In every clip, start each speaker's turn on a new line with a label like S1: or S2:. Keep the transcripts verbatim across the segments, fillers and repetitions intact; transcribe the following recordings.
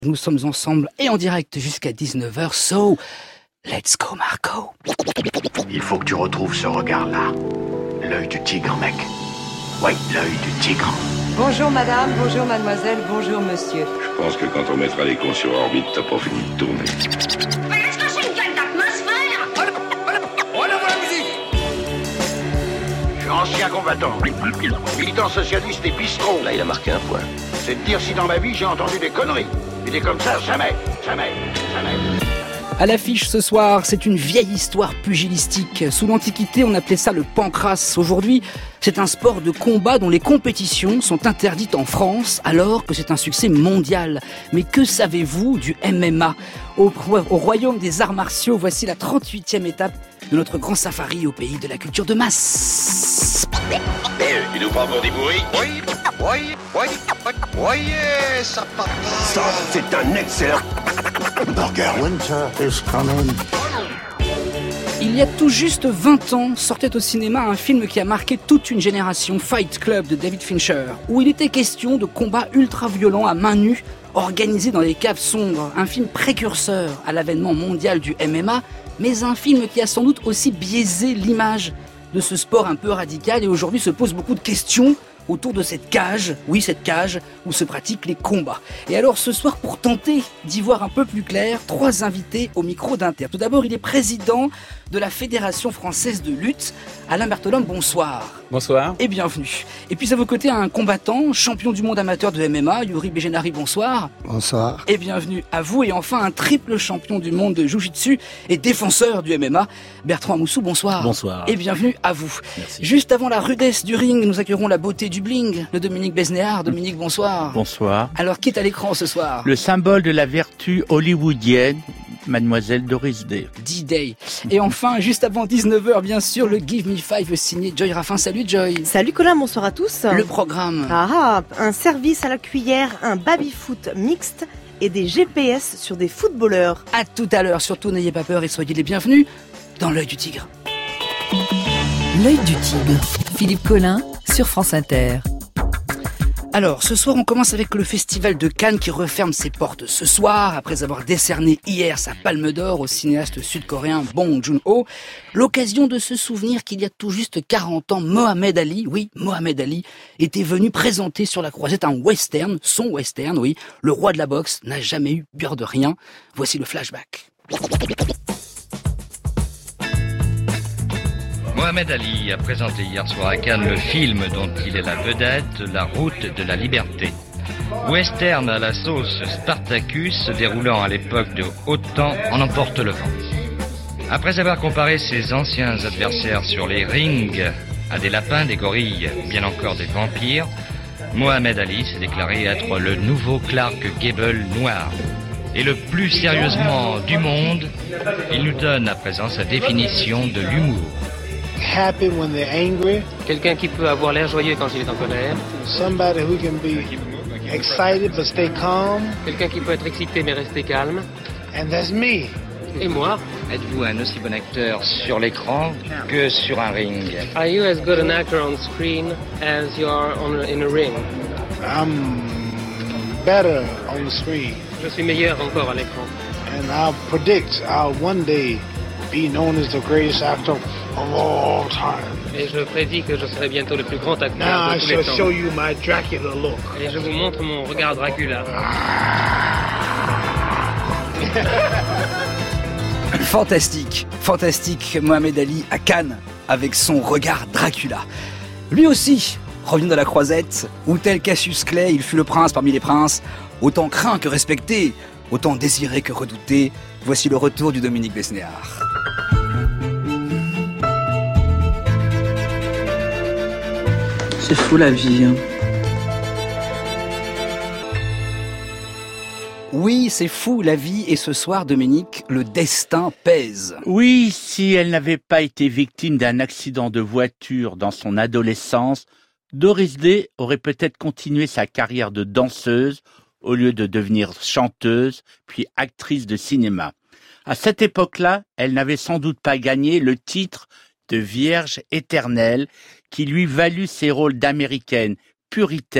S1: Nous sommes ensemble et en direct jusqu'à dix-neuf heures, so let's go Marco.
S2: Il faut que tu retrouves ce regard-là. L'œil du tigre, mec. Oui, l'œil du tigre.
S3: Bonjour madame, bonjour mademoiselle, bonjour monsieur.
S4: Je pense que quand on mettra les cons sur orbite, t'as pas fini de tourner.
S5: Mais est-ce que c'est une gueule d'atmosphère?
S2: On envoie la musique. Je suis ancien combattant, militant socialiste et bistrot.
S4: Là, il a marqué un point.
S2: C'est de dire si dans ma vie j'ai entendu des conneries. Il est comme ça, jamais, jamais, jamais.
S1: À l'affiche ce soir, c'est une vieille histoire pugilistique. Sous l'Antiquité, on appelait ça le pancrace. Aujourd'hui, c'est un sport de combat dont les compétitions sont interdites en France, alors que c'est un succès mondial. Mais que savez-vous du M M A ? Au, au royaume des arts martiaux, voici la trente-huitième étape de notre grand safari au pays de la culture de masse.
S4: Il nous prend pour des bourris.
S6: Oui, oui, oui, oui, ça part.
S4: Ça, c'est un excellent burger.
S7: Winter is coming.
S1: Il y a tout juste vingt ans, sortait au cinéma un film qui a marqué toute une génération, Fight Club de David Fincher, où il était question de combats ultra-violents à main nue, organisés dans les caves sombres. Un film précurseur à l'avènement mondial du M M A, mais un film qui a sans doute aussi biaisé l'image de ce sport un peu radical et aujourd'hui se pose beaucoup de questions autour de cette cage, oui cette cage, où se pratiquent les combats. Et alors ce soir, pour tenter d'y voir un peu plus clair, trois invités au micro d'Inter. Tout d'abord, il est président de la Fédération Française de Lutte. Alain Bertolone, bonsoir.
S8: Bonsoir.
S1: Et bienvenue. Et puis à vos côtés, un combattant, champion du monde amateur de M M A, Yuri Bejenari, bonsoir.
S7: Bonsoir.
S1: Et bienvenue à vous. Et enfin, un triple champion du monde de Jiu-Jitsu et défenseur du M M A, Bertrand Amoussou, bonsoir.
S8: Bonsoir.
S1: Et bienvenue à vous.
S8: Merci.
S1: Juste avant la rudesse du ring, nous accueillerons la beauté du bling, le Dominique Besnéard. Dominique, bonsoir.
S8: Bonsoir.
S1: Alors, qui est à l'écran ce soir ?
S8: Le symbole de la vertu hollywoodienne, Mademoiselle Doris Day.
S1: D-Day. Et enfin, juste avant dix-neuf heures, bien sûr, le Give Me Five signé Joy Raffin. Salut Joy.
S9: Salut Colin, bonsoir à tous.
S1: Le programme.
S9: Ah, un service à la cuillère, un baby-foot mixte et des G P S sur des footballeurs.
S1: À tout à l'heure. Surtout, n'ayez pas peur et soyez les bienvenus dans l'œil du tigre.
S10: L'œil du tigre. Philippe Collin sur France Inter.
S1: Alors, ce soir, on commence avec le Festival de Cannes qui referme ses portes ce soir, après avoir décerné hier sa palme d'or au cinéaste sud-coréen Bong Joon-ho. L'occasion de se souvenir qu'il y a tout juste quarante ans, Mohamed Ali, oui, Mohamed Ali, était venu présenter sur la croisette un western, son western, oui. Le roi de la boxe n'a jamais eu peur de rien. Voici le flashback.
S11: Mohamed Ali a présenté hier soir à Cannes le film dont il est la vedette, La route de la liberté. Western à la sauce Spartacus, se déroulant à l'époque de Autant en emporte le vent. Après avoir comparé ses anciens adversaires sur les rings à des lapins, des gorilles, bien encore des vampires, Mohamed Ali s'est déclaré être le nouveau Clark Gable noir. Et le plus sérieusement du monde, il nous donne à présent sa définition de l'humour.
S12: Happy when they're angry.
S13: Quelqu'un qui peut avoir l'air joyeux quand il est en colère.
S12: Somebody who can be excited but stay calm.
S13: Quelqu'un qui peut être excité mais rester calme.
S12: And that's me.
S13: Et moi?
S11: Êtes-vous un aussi bon acteur sur l'écran que sur un ring?
S13: Are you as good an actor on screen as you are on, in a ring?
S12: I'm better on the screen.
S13: Je suis meilleur encore à l'écran.
S12: And I'll predict I'll one day be known as the greatest actor of all time.
S13: Et je prédis que je serai bientôt le plus grand acteur
S12: Now
S13: de
S12: I
S13: tous
S12: shall
S13: les temps.
S12: show you my Dracula look.
S13: Et je vous montre mon regard Dracula.
S1: Fantastique, fantastique, Mohamed Ali à Cannes, avec son regard Dracula. Lui aussi, revenu de la croisette, où tel Cassius Clay, il fut le prince parmi les princes, autant craint que respecté, autant désiré que redouté. Voici le retour du Dominique Besnéard.
S14: C'est fou la vie, hein.
S1: Oui, c'est fou la vie, et ce soir, Dominique, le destin pèse.
S8: Oui, si elle n'avait pas été victime d'un accident de voiture dans son adolescence, Doris Day aurait peut-être continué sa carrière de danseuse au lieu de devenir chanteuse, puis actrice de cinéma. À cette époque-là, elle n'avait sans doute pas gagné le titre de Vierge éternelle qui lui valut ses rôles d'américaine puritaine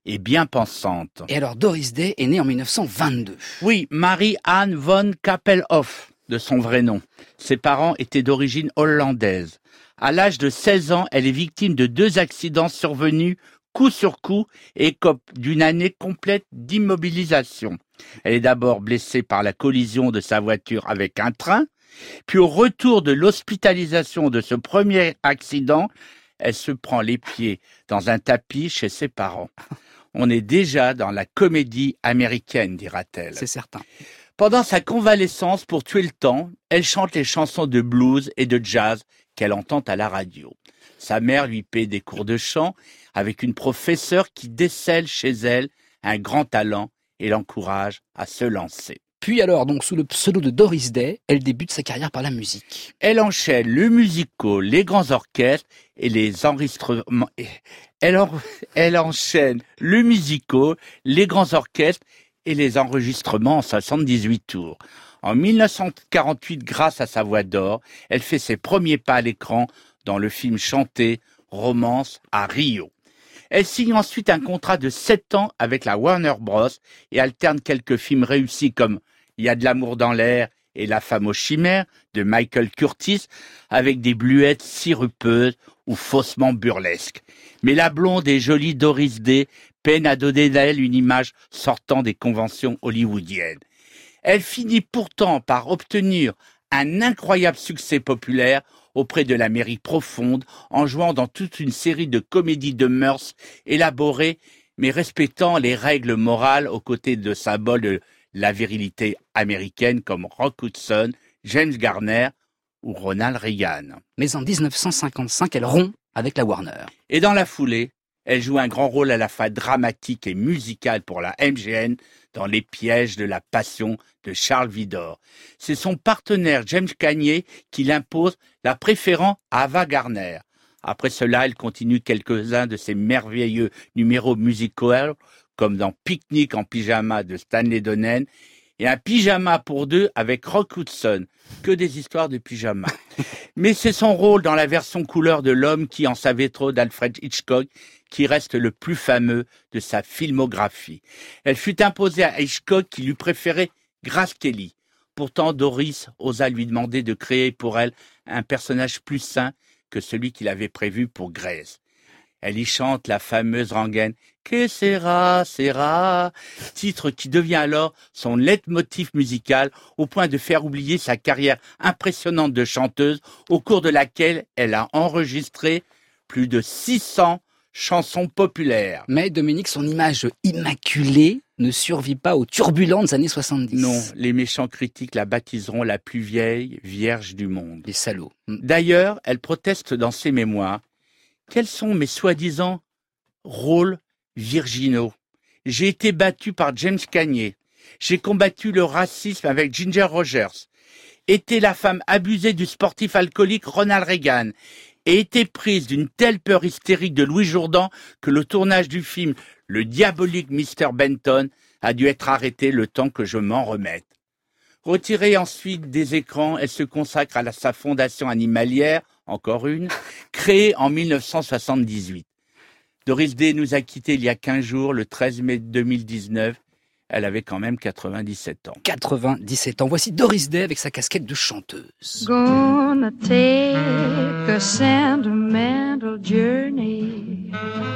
S8: et bien pensante.
S1: Et alors Doris Day est née en mille neuf cent vingt-deux.
S8: Oui, Marie-Anne von Kappelhoff, de son vrai nom. Ses parents étaient d'origine hollandaise. À l'âge de seize ans, elle est victime de deux accidents survenus coup sur coup et écope d'une année complète d'immobilisation. Elle est d'abord blessée par la collision de sa voiture avec un train, puis au retour de l'hospitalisation de ce premier accident, elle se prend les pieds dans un tapis chez ses parents. On est déjà dans la comédie américaine, dira-t-elle.
S1: C'est certain.
S8: Pendant sa convalescence, pour tuer le temps, elle chante les chansons de blues et de jazz qu'elle entend à la radio. Sa mère lui paie des cours de chant avec une professeure qui décèle chez elle un grand talent et l'encourage à se lancer.
S1: Puis alors, donc sous le pseudo de Doris Day, elle débute sa carrière par la musique.
S8: Elle enchaîne le musical, les grands orchestres et les enregistrements. Elle, en... elle enchaîne le musical, les grands orchestres et les enregistrements en soixante-dix-huit tours. En mille neuf cent quarante-huit, grâce à sa voix d'or, elle fait ses premiers pas à l'écran dans le film chanté Romance à Rio. Elle signe ensuite un contrat de sept ans avec la Warner Bros. Et alterne quelques films réussis comme Il y a de l'amour dans l'air et La femme aux chimères de Michael Curtis avec des bluettes sirupeuses ou faussement burlesques. Mais la blonde et jolie Doris Day peine à donner d'elle une image sortant des conventions hollywoodiennes. Elle finit pourtant par obtenir un incroyable succès populaire auprès de l'Amérique profonde en jouant dans toute une série de comédies de mœurs élaborées mais respectant les règles morales aux côtés de symboles de la virilité américaine comme Rock Hudson, James Garner ou Ronald Reagan.
S1: Mais en dix-neuf cent cinquante-cinq, elle rompt avec la Warner.
S8: Et dans la foulée, elle joue un grand rôle à la fois dramatique et musical pour la M G M dans Les pièges de la passion de Charles Vidor. C'est son partenaire James Cagney qui l'impose, la préférant à Ava Gardner. Après cela, elle continue quelques-uns de ses merveilleux numéros musicaux, comme dans Pique-nique en pyjama de Stanley Donen et Un pyjama pour deux avec Rock Hudson. Que des histoires de pyjama. Mais c'est son rôle dans la version couleur de L'homme qui en savait trop d'Alfred Hitchcock qui reste le plus fameux de sa filmographie. Elle fut imposée à Hitchcock qui lui préférait Grace Kelly. Pourtant, Doris osa lui demander de créer pour elle un personnage plus sain que celui qu'il avait prévu pour Grace. Elle y chante la fameuse rengaine « Que sera, sera », titre qui devient alors son leitmotiv musical au point de faire oublier sa carrière impressionnante de chanteuse au cours de laquelle elle a enregistré plus de six cents chansons populaires.
S1: Mais Dominique, son image immaculée ne survit pas aux turbulentes années soixante-dix.
S8: Non, les méchants critiques la baptiseront la plus vieille vierge du monde.
S1: Les salauds.
S8: D'ailleurs, elle proteste dans ses mémoires. Quels sont mes soi-disant rôles virginaux? J'ai été battue par James Cagney. J'ai combattu le racisme avec Ginger Rogers. Été la femme abusée du sportif alcoolique Ronald Reagan. Et été prise d'une telle peur hystérique de Louis Jourdan que le tournage du film Le diabolique mister Benton a dû être arrêté le temps que je m'en remette. Retirée ensuite des écrans, elle se consacre à la, sa fondation animalière, encore une, créée en mille neuf cent soixante-dix-huit. Doris Day nous a quittés il y a quinze jours, le treize mai deux mille dix-neuf. Elle avait quand même quatre-vingt-dix-sept ans.
S1: quatre-vingt-dix-sept ans. Voici Doris Day avec sa casquette de chanteuse.
S15: Gonna take a sentimental journey.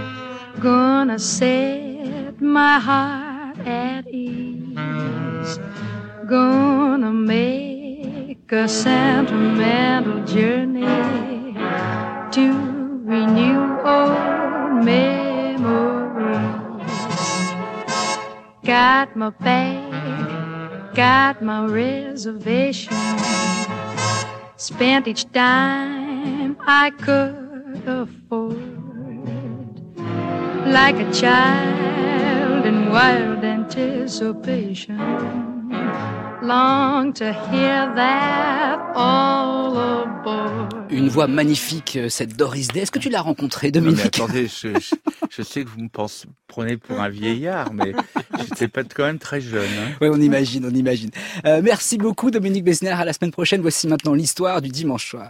S15: Gonna set my heart at ease. Gonna make a sentimental journey to renew old memories. Got my bag, got my reservation. Spent each dime I could afford. Like a child in wild anticipation. Long to hear that all aboard.
S1: Une voix magnifique, cette Doris Day. Est-ce que tu l'as rencontrée, Dominique?
S8: Non, mais attendez, je, je, je sais que vous me pensez, prenez pour un vieillard, mais j'étais pas quand même très jeune. Hein.
S1: Oui, on imagine, on imagine. Euh, merci beaucoup, Dominique Besnéard. À la semaine prochaine. Voici maintenant l'histoire du dimanche soir.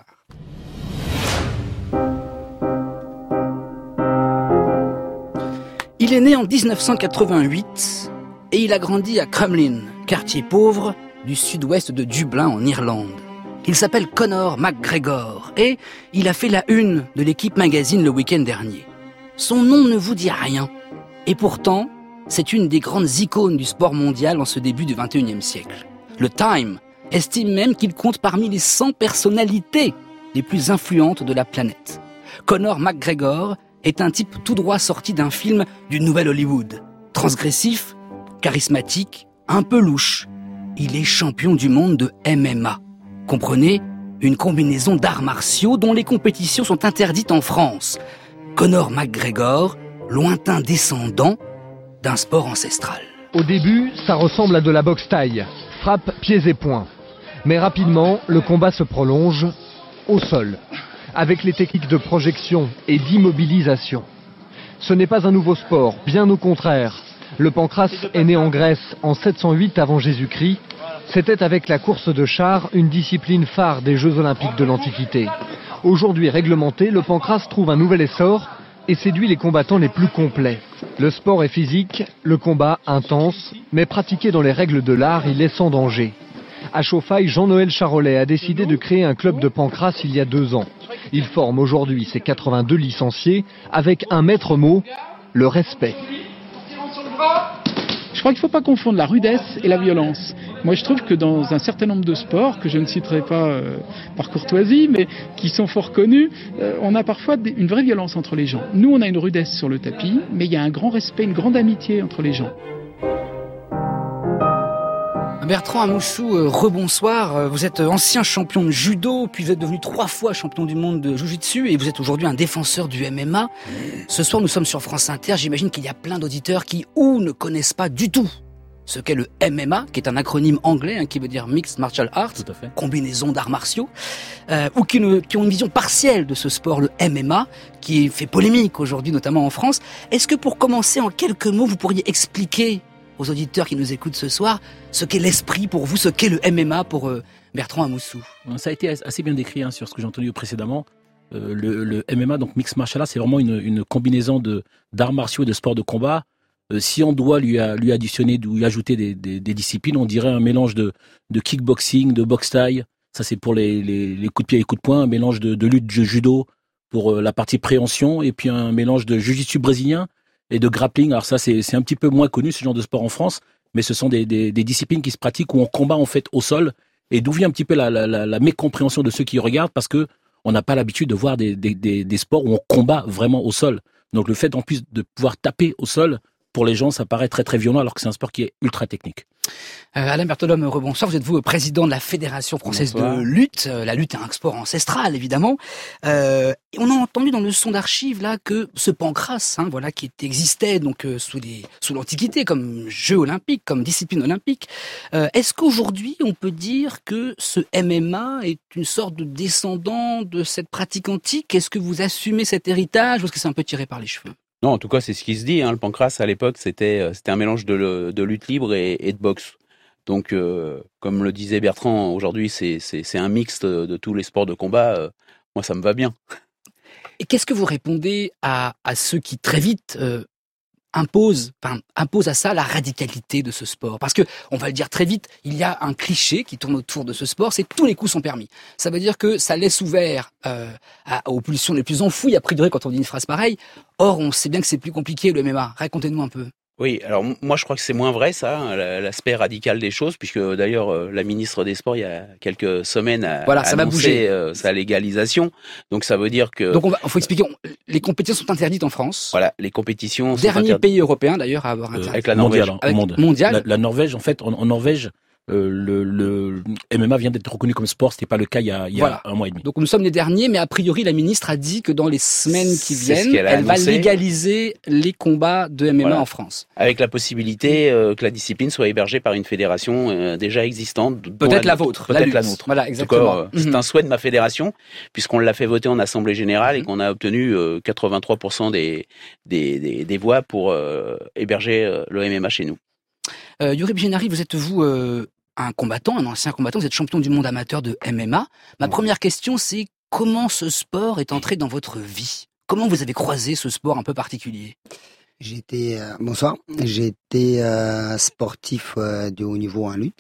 S1: Il est né en dix-neuf cent quatre-vingt-huit et il a grandi à Crumlin, quartier pauvre du sud-ouest de Dublin en Irlande. Il s'appelle Conor McGregor et il a fait la une de l'équipe magazine le week-end dernier. Son nom ne vous dit rien. Et pourtant, c'est une des grandes icônes du sport mondial en ce début du vingt et unième siècle. Le Time estime même qu'il compte parmi les cent personnalités les plus influentes de la planète. Conor McGregor est un type tout droit sorti d'un film du Nouvel Hollywood. Transgressif, charismatique, un peu louche. Il est champion du monde de M M A. Comprenez, une combinaison d'arts martiaux dont les compétitions sont interdites en France. Conor McGregor, lointain descendant d'un sport ancestral.
S16: Au début, ça ressemble à de la boxe thaï, frappe, pieds et poings. Mais rapidement, le combat se prolonge au sol, avec les techniques de projection et d'immobilisation. Ce n'est pas un nouveau sport, bien au contraire. Le pancrace est né en Grèce en sept cent huit avant Jésus-Christ. C'était avec la course de chars une discipline phare des Jeux Olympiques de l'Antiquité. Aujourd'hui réglementé, le pancrace trouve un nouvel essor et séduit les combattants les plus complets. Le sport est physique, le combat intense, mais pratiqué dans les règles de l'art, il est sans danger. À Chauffaille, Jean-Noël Charolais a décidé de créer un club de pancrace il y a deux ans. Il forme aujourd'hui ses quatre-vingt-deux licenciés avec un maître mot, le respect.
S17: Je crois qu'il ne faut pas confondre la rudesse et la violence. Moi, je trouve que dans un certain nombre de sports, que je ne citerai pas euh, par courtoisie, mais qui sont fort connus, euh, on a parfois des, une vraie violence entre les gens. Nous, on a une rudesse sur le tapis, mais il y a un grand respect, une grande amitié entre les gens.
S1: Bertrand Amoussou, euh, rebonsoir. Vous êtes ancien champion de judo, puis vous êtes devenu trois fois champion du monde de jiu-jitsu et vous êtes aujourd'hui un défenseur du M M A. Ce soir, nous sommes sur France Inter. J'imagine qu'il y a plein d'auditeurs qui ou ne connaissent pas du tout ce qu'est le M M A, qui est un acronyme anglais hein, qui veut dire Mixed Martial Arts, combinaison d'arts martiaux, euh, ou qui, ne, qui ont une vision partielle de ce sport, le M M A, qui fait polémique aujourd'hui, notamment en France. Est-ce que pour commencer, en quelques mots, vous pourriez expliquer aux auditeurs qui nous écoutent ce soir, ce qu'est l'esprit pour vous, ce qu'est le M M A pour euh, Bertrand Amoussou?
S18: Ça a été assez bien décrit hein, sur ce que j'ai entendu précédemment. Euh, le, le M M A, donc Mixed Martial Arts, c'est vraiment une, une combinaison de, d'arts martiaux et de sports de combat. Euh, si on doit lui, a, lui additionner ou lui ajouter des, des, des disciplines, on dirait un mélange de, de kickboxing, de boxe thaï. Ça, c'est pour les, les, les coups de pied et les coups de poing. Un mélange de, de lutte de judo pour euh, la partie préhension. Et puis un mélange de jiu-jitsu brésilien et de grappling. Alors ça, c'est, c'est un petit peu moins connu, ce genre de sport en France, mais ce sont des, des, des disciplines qui se pratiquent où on combat en fait au sol, et d'où vient un petit peu la, la, la, la mécompréhension de ceux qui regardent, parce que on n'a pas l'habitude de voir des, des, des, des sports où on combat vraiment au sol. Donc le fait en plus de pouvoir taper au sol, pour les gens, ça paraît très très violent, alors que c'est un sport qui est ultra technique.
S1: Euh, Alain Berthelhomme, rebonsoir. Vous êtes vous président de la Fédération française bonsoir. de lutte. Euh, la lutte est un sport ancestral, évidemment. Euh, et on a entendu dans le son d'archives là que ce pancrace, hein, voilà, qui existait donc euh, sous les sous l'Antiquité comme jeu olympique, comme discipline olympique. Euh, est-ce qu'aujourd'hui on peut dire que ce M M A est une sorte de descendant de cette pratique antique? Est-ce que vous assumez cet héritage ou est-ce que c'est un peu tiré par les cheveux?
S19: Non, en tout cas, c'est ce qui se dit. Hein. Le pancrace, à l'époque, c'était c'était un mélange de, de lutte libre et, et de boxe. Donc, euh, comme le disait Bertrand, aujourd'hui, c'est, c'est, c'est un mixte de, de tous les sports de combat. Euh, moi, ça me va bien.
S1: Et qu'est-ce que vous répondez à, à ceux qui, très vite, euh, imposent, enfin, imposent à ça la radicalité de ce sport? Parce que, on va le dire très vite, il y a un cliché qui tourne autour de ce sport, c'est tous les coups sont permis. Ça veut dire que ça laisse ouvert euh, à, aux pulsions les plus enfouies, a priori, quand on dit une phrase pareille. Or, on sait bien que c'est plus compliqué, le M M A. Racontez-nous un peu.
S19: Oui, alors moi je crois que c'est moins vrai ça, l'aspect radical des choses, puisque d'ailleurs la ministre des Sports il y a quelques semaines a
S1: voilà, ça annoncé
S19: euh, sa légalisation. Donc ça veut dire que...
S1: Donc on va, faut expliquer, on, les compétitions sont interdites en France.
S19: Voilà, les compétitions
S1: Dernier
S19: sont interdites.
S1: pays européen d'ailleurs à avoir interdit.
S19: Euh, avec la Norvège.
S18: Mondial,
S1: avec
S18: monde.
S1: mondial.
S18: La, la Norvège, en fait, en, en Norvège, Euh, le, le M M A vient d'être reconnu comme sport, c'était pas le cas il y a, il y a
S1: voilà.
S18: un mois et demi.
S1: Donc nous sommes les derniers, mais a priori la ministre a dit que dans les semaines qui viennent,
S19: elle
S1: annoncé. va légaliser les combats de M M A voilà. en France.
S19: Avec la possibilité euh, que la discipline soit hébergée par une fédération euh, déjà existante.
S1: Peut-être la, la vôtre.
S19: Peut-être
S1: la,
S19: la nôtre.
S1: Voilà, exactement.
S19: En tout cas, euh, mm-hmm. c'est un souhait de ma fédération, puisqu'on l'a fait voter en Assemblée Générale mm-hmm. et qu'on a obtenu euh, quatre-vingt-trois pour cent des, des, des, des voix pour euh, héberger euh, le M M A chez nous.
S1: Euh, Yuri Bjenari, vous êtes vous... Euh... un combattant, un ancien combattant, vous êtes champion du monde amateur de M M A. Ma première question, c'est comment ce sport est entré dans votre vie? Comment vous avez croisé ce sport un peu particulier?
S20: J'étais euh, bonsoir. J'étais euh, sportif euh, de haut niveau en lutte.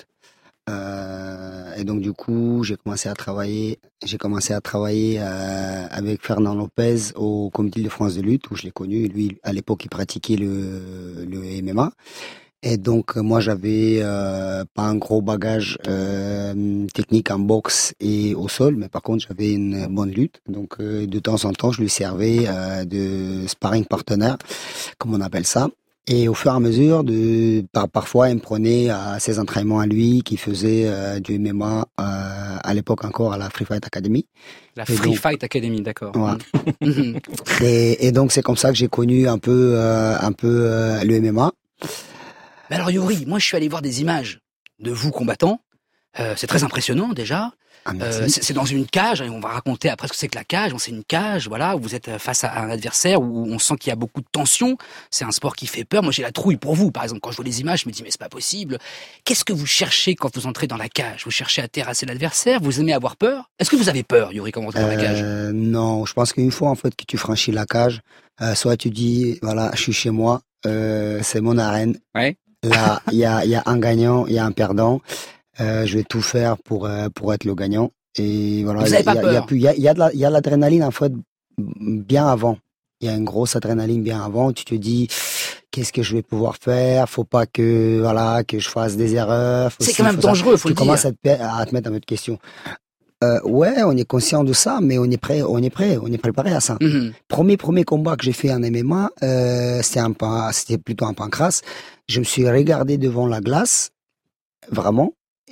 S20: Euh, et donc du coup, j'ai commencé à travailler. J'ai commencé à travailler euh, avec Fernand Lopez au Comité de France de lutte où je l'ai connu. Lui, à l'époque, il pratiquait le, le M M A. Et donc moi, j'avais euh, pas un gros bagage euh, technique en boxe et au sol, mais par contre, j'avais une bonne lutte. Donc euh, de temps en temps, je lui servais euh, de sparring partenaire, comme on appelle ça. Et au fur et à mesure, de, par, parfois, il me prenait à ses entraînements à lui, qui faisait euh, du M M A euh, à l'époque encore à la Free Fight Academy.
S1: La
S20: et
S1: Free
S20: donc,
S1: Fight Academy, d'accord.
S20: Ouais. et, et donc c'est comme ça que j'ai connu un peu, euh, un peu euh, le M M A.
S1: Mais alors Yuri, moi je suis allé voir des images de vous combattants. Euh, c'est très impressionnant déjà.
S20: Ah,
S1: euh, c'est, c'est dans une cage, et on va raconter après ce que c'est que la cage. C'est une cage, voilà, où vous êtes face à un adversaire où on sent qu'il y a beaucoup de tension. C'est un sport qui fait peur. Moi j'ai la trouille pour vous, par exemple, quand je vois les images, je me dis mais c'est pas possible. Qu'est-ce que vous cherchez quand vous entrez dans la cage? Vous cherchez à terrasser l'adversaire? Vous aimez avoir peur? Est-ce que vous avez peur, Yuri, quand vous entrez dans la cage?
S20: euh, Non, je pense qu'une fois en fait que tu franchis la cage, euh, soit tu dis voilà, je suis chez moi, euh, c'est mon arène.
S1: Ouais.
S20: Là, il y a, y a un gagnant, il y a un perdant. Euh, je vais tout faire pour euh, pour être le gagnant. Et voilà.
S1: Vous avez pas peur?
S20: Il y a, y a de la, il y a l'adrénaline en fait bien avant. Il y a une grosse adrénaline bien avant. Tu te dis qu'est-ce que je vais pouvoir faire? Faut pas que voilà que je fasse des erreurs.
S1: C'est quand même dangereux, faut le dire.
S20: Tu commences à te, à te mettre un peu de questions. Euh, ouais, on est conscient de ça, mais on est prêt, on est prêt, on est préparé à ça.
S1: Mm-hmm.
S20: Premier premier combat que j'ai fait en M M A, euh, c'était un pan, c'était plutôt un pancrace. Je me suis regardé devant la glace, vraiment,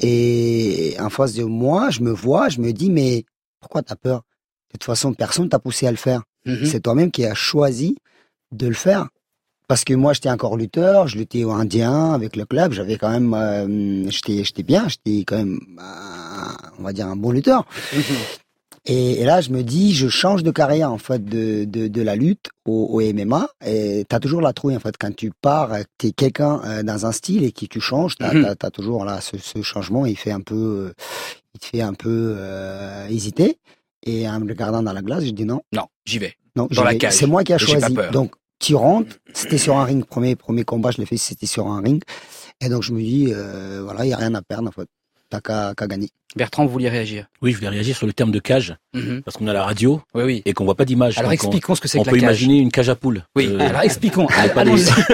S20: et en face de moi, je me vois, je me dis mais pourquoi t'as peur? De toute façon, personne t'a poussé à le faire. Mm-hmm. C'est toi-même qui as choisi de le faire. Parce que moi, j'étais encore lutteur, je luttais au indien avec le club, j'avais quand même, euh, j'étais, j'étais bien, j'étais quand même, euh, on va dire un bon lutteur. Mmh. Et, et là, je me dis, je change de carrière en fait de de, de la lutte au, au M M A. Et t'as toujours la trouille en fait quand tu pars, t'es quelqu'un euh, dans un style et que tu changes, t'as, mmh. t'as, t'as toujours là ce, ce changement, il fait un peu, il te fait un peu euh, hésiter. Et en me regardant dans la glace, je dis non,
S1: non, j'y vais.
S20: Non,
S1: dans la
S20: vais.
S1: cage.
S20: C'est moi qui a choisi.
S1: Pas peur.
S20: Donc tu rentres, c'était sur un ring, premier premier combat, je l'ai fait, c'était sur un ring, et donc je me dis, euh, voilà, il y a rien à perdre en fait, t'as qu'à, qu'à gagner.
S1: Bertrand, vous vouliez réagir?
S18: Oui, je voulais réagir sur le terme de cage, mm-hmm. parce qu'on a la radio,
S1: oui, oui.
S18: et qu'on voit pas d'image.
S1: Alors expliquons
S18: on,
S1: ce que c'est
S18: on
S1: que la cage.
S18: On peut imaginer une cage à poules.
S1: Oui, euh, alors expliquons.
S18: On n'est pas,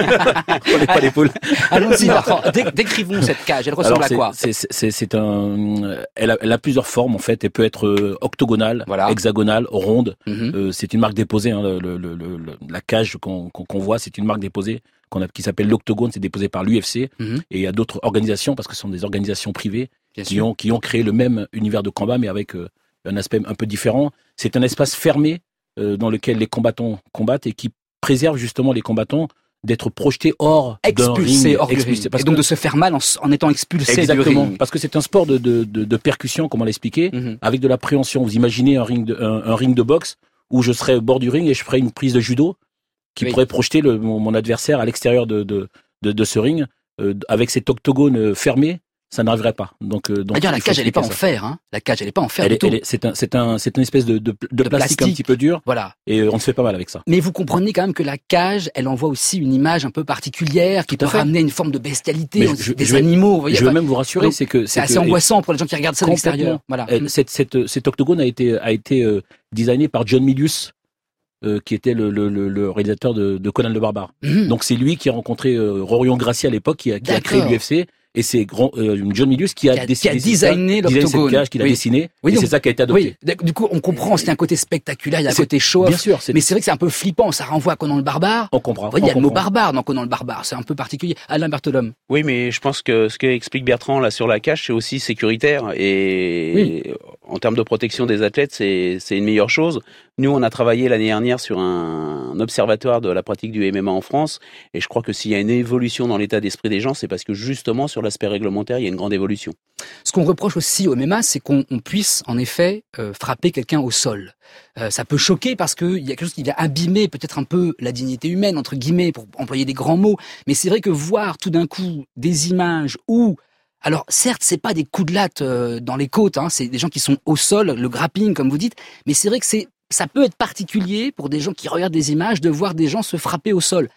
S18: pas les poules.
S1: Allons-y, Bertrand, décrivons cette cage, elle ressemble
S18: alors,
S1: à quoi?
S18: c'est, c'est, c'est, c'est un, elle a, elle a plusieurs formes en fait, elle peut être octogonale, voilà. hexagonale, ronde, mm-hmm. euh, c'est une marque déposée, hein, le, le, le, le, la cage qu'on, qu'on voit, c'est une marque déposée. Qu'on a, qui s'appelle l'Octogone, c'est déposé par l'U F C, mm-hmm. et il y a d'autres organisations, parce que ce sont des organisations privées, qui ont, qui ont créé le même univers de combat, mais avec euh, un aspect un peu différent. C'est un espace fermé euh, dans lequel les combattants combattent et qui préserve justement les combattants d'être projetés hors
S1: expulsés,
S18: d'un ring,
S1: hors
S18: expulsés,
S1: parce et donc que, de se faire mal en, en étant expulsé
S18: exactement,
S1: du ring.
S18: Parce que c'est un sport de, de, de, de percussion, comme on l'a expliqué, mm-hmm. avec de la préhension. Vous imaginez un ring de, un, un ring de boxe où je serais au bord du ring et je ferais une prise de judo qui oui. pourrait projeter le, mon, mon adversaire à l'extérieur de, de, de, de ce ring, euh, avec cet octogone fermé, ça n'arriverait pas. Donc, euh, donc
S1: dire, la cage, elle n'est pas en fer, hein. La cage, elle n'est pas en fer
S18: elle
S1: du
S18: est,
S1: tout.
S18: Elle est, c'est un, c'est un, c'est une espèce de, de, de, de plastique, plastique un petit peu dur.
S1: Voilà.
S18: Et euh, on se fait pas mal avec ça.
S1: Mais vous comprenez quand même que la cage, elle envoie aussi une image un peu particulière qui peut ramener une forme de bestialité, je, je, des je animaux.
S18: Vais,
S1: voyez,
S18: je veux même vous rassurer, donc, c'est que
S1: c'est, c'est assez
S18: que,
S1: angoissant pour les gens qui regardent ça de l'extérieur. Voilà.
S18: Elle, cette, cette, cet octogone a été, a été euh, designé par John Milius. Euh, qui était le, le, le, le réalisateur de, de Conan le Barbare. Mmh. Donc c'est lui qui a rencontré euh, Rorion Gracie à l'époque, qui a, qui a créé l'U F C, et c'est euh, John Milius qui a,
S1: qui a,
S18: dessiné,
S1: qui a designé l'octogone,
S18: cette cage, qu'il
S1: oui.
S18: a dessiné,
S1: oui,
S18: et
S1: donc,
S18: c'est ça qui a été adopté.
S1: Oui. Du coup, on comprend, c'est un côté spectaculaire, il y a un côté show-off.
S18: Bien sûr, c'est...
S1: mais c'est vrai que c'est un peu flippant, ça renvoie à Conan le Barbare.
S18: On comprend.
S1: Vous voyez, il y a le mot barbare dans Conan le Barbare, c'est un peu particulier. Alain Berthelhomme.
S19: Oui, mais je pense que ce qu'explique Bertrand là sur la cage, c'est aussi sécuritaire, et oui. en termes de protection des athlètes, c'est, c'est une meilleure chose. Nous, on a travaillé l'année dernière sur un, un observatoire de la pratique du M M A en France, et je crois que s'il y a une évolution dans l'état d'esprit des gens, c'est parce que justement sur l'aspect réglementaire, il y a une grande évolution.
S1: Ce qu'on reproche aussi au M M A, c'est qu'on on puisse en effet euh, frapper quelqu'un au sol. Euh, ça peut choquer parce qu'il y a quelque chose qui vient abîmer peut-être un peu la dignité humaine, entre guillemets, pour employer des grands mots. Mais c'est vrai que voir tout d'un coup des images où... Alors certes, c'est pas des coups de latte euh, dans les côtes, hein, c'est des gens qui sont au sol, le grappling comme vous dites, mais c'est vrai que c'est ça peut être particulier pour des gens qui regardent des images de voir des gens se frapper au sol.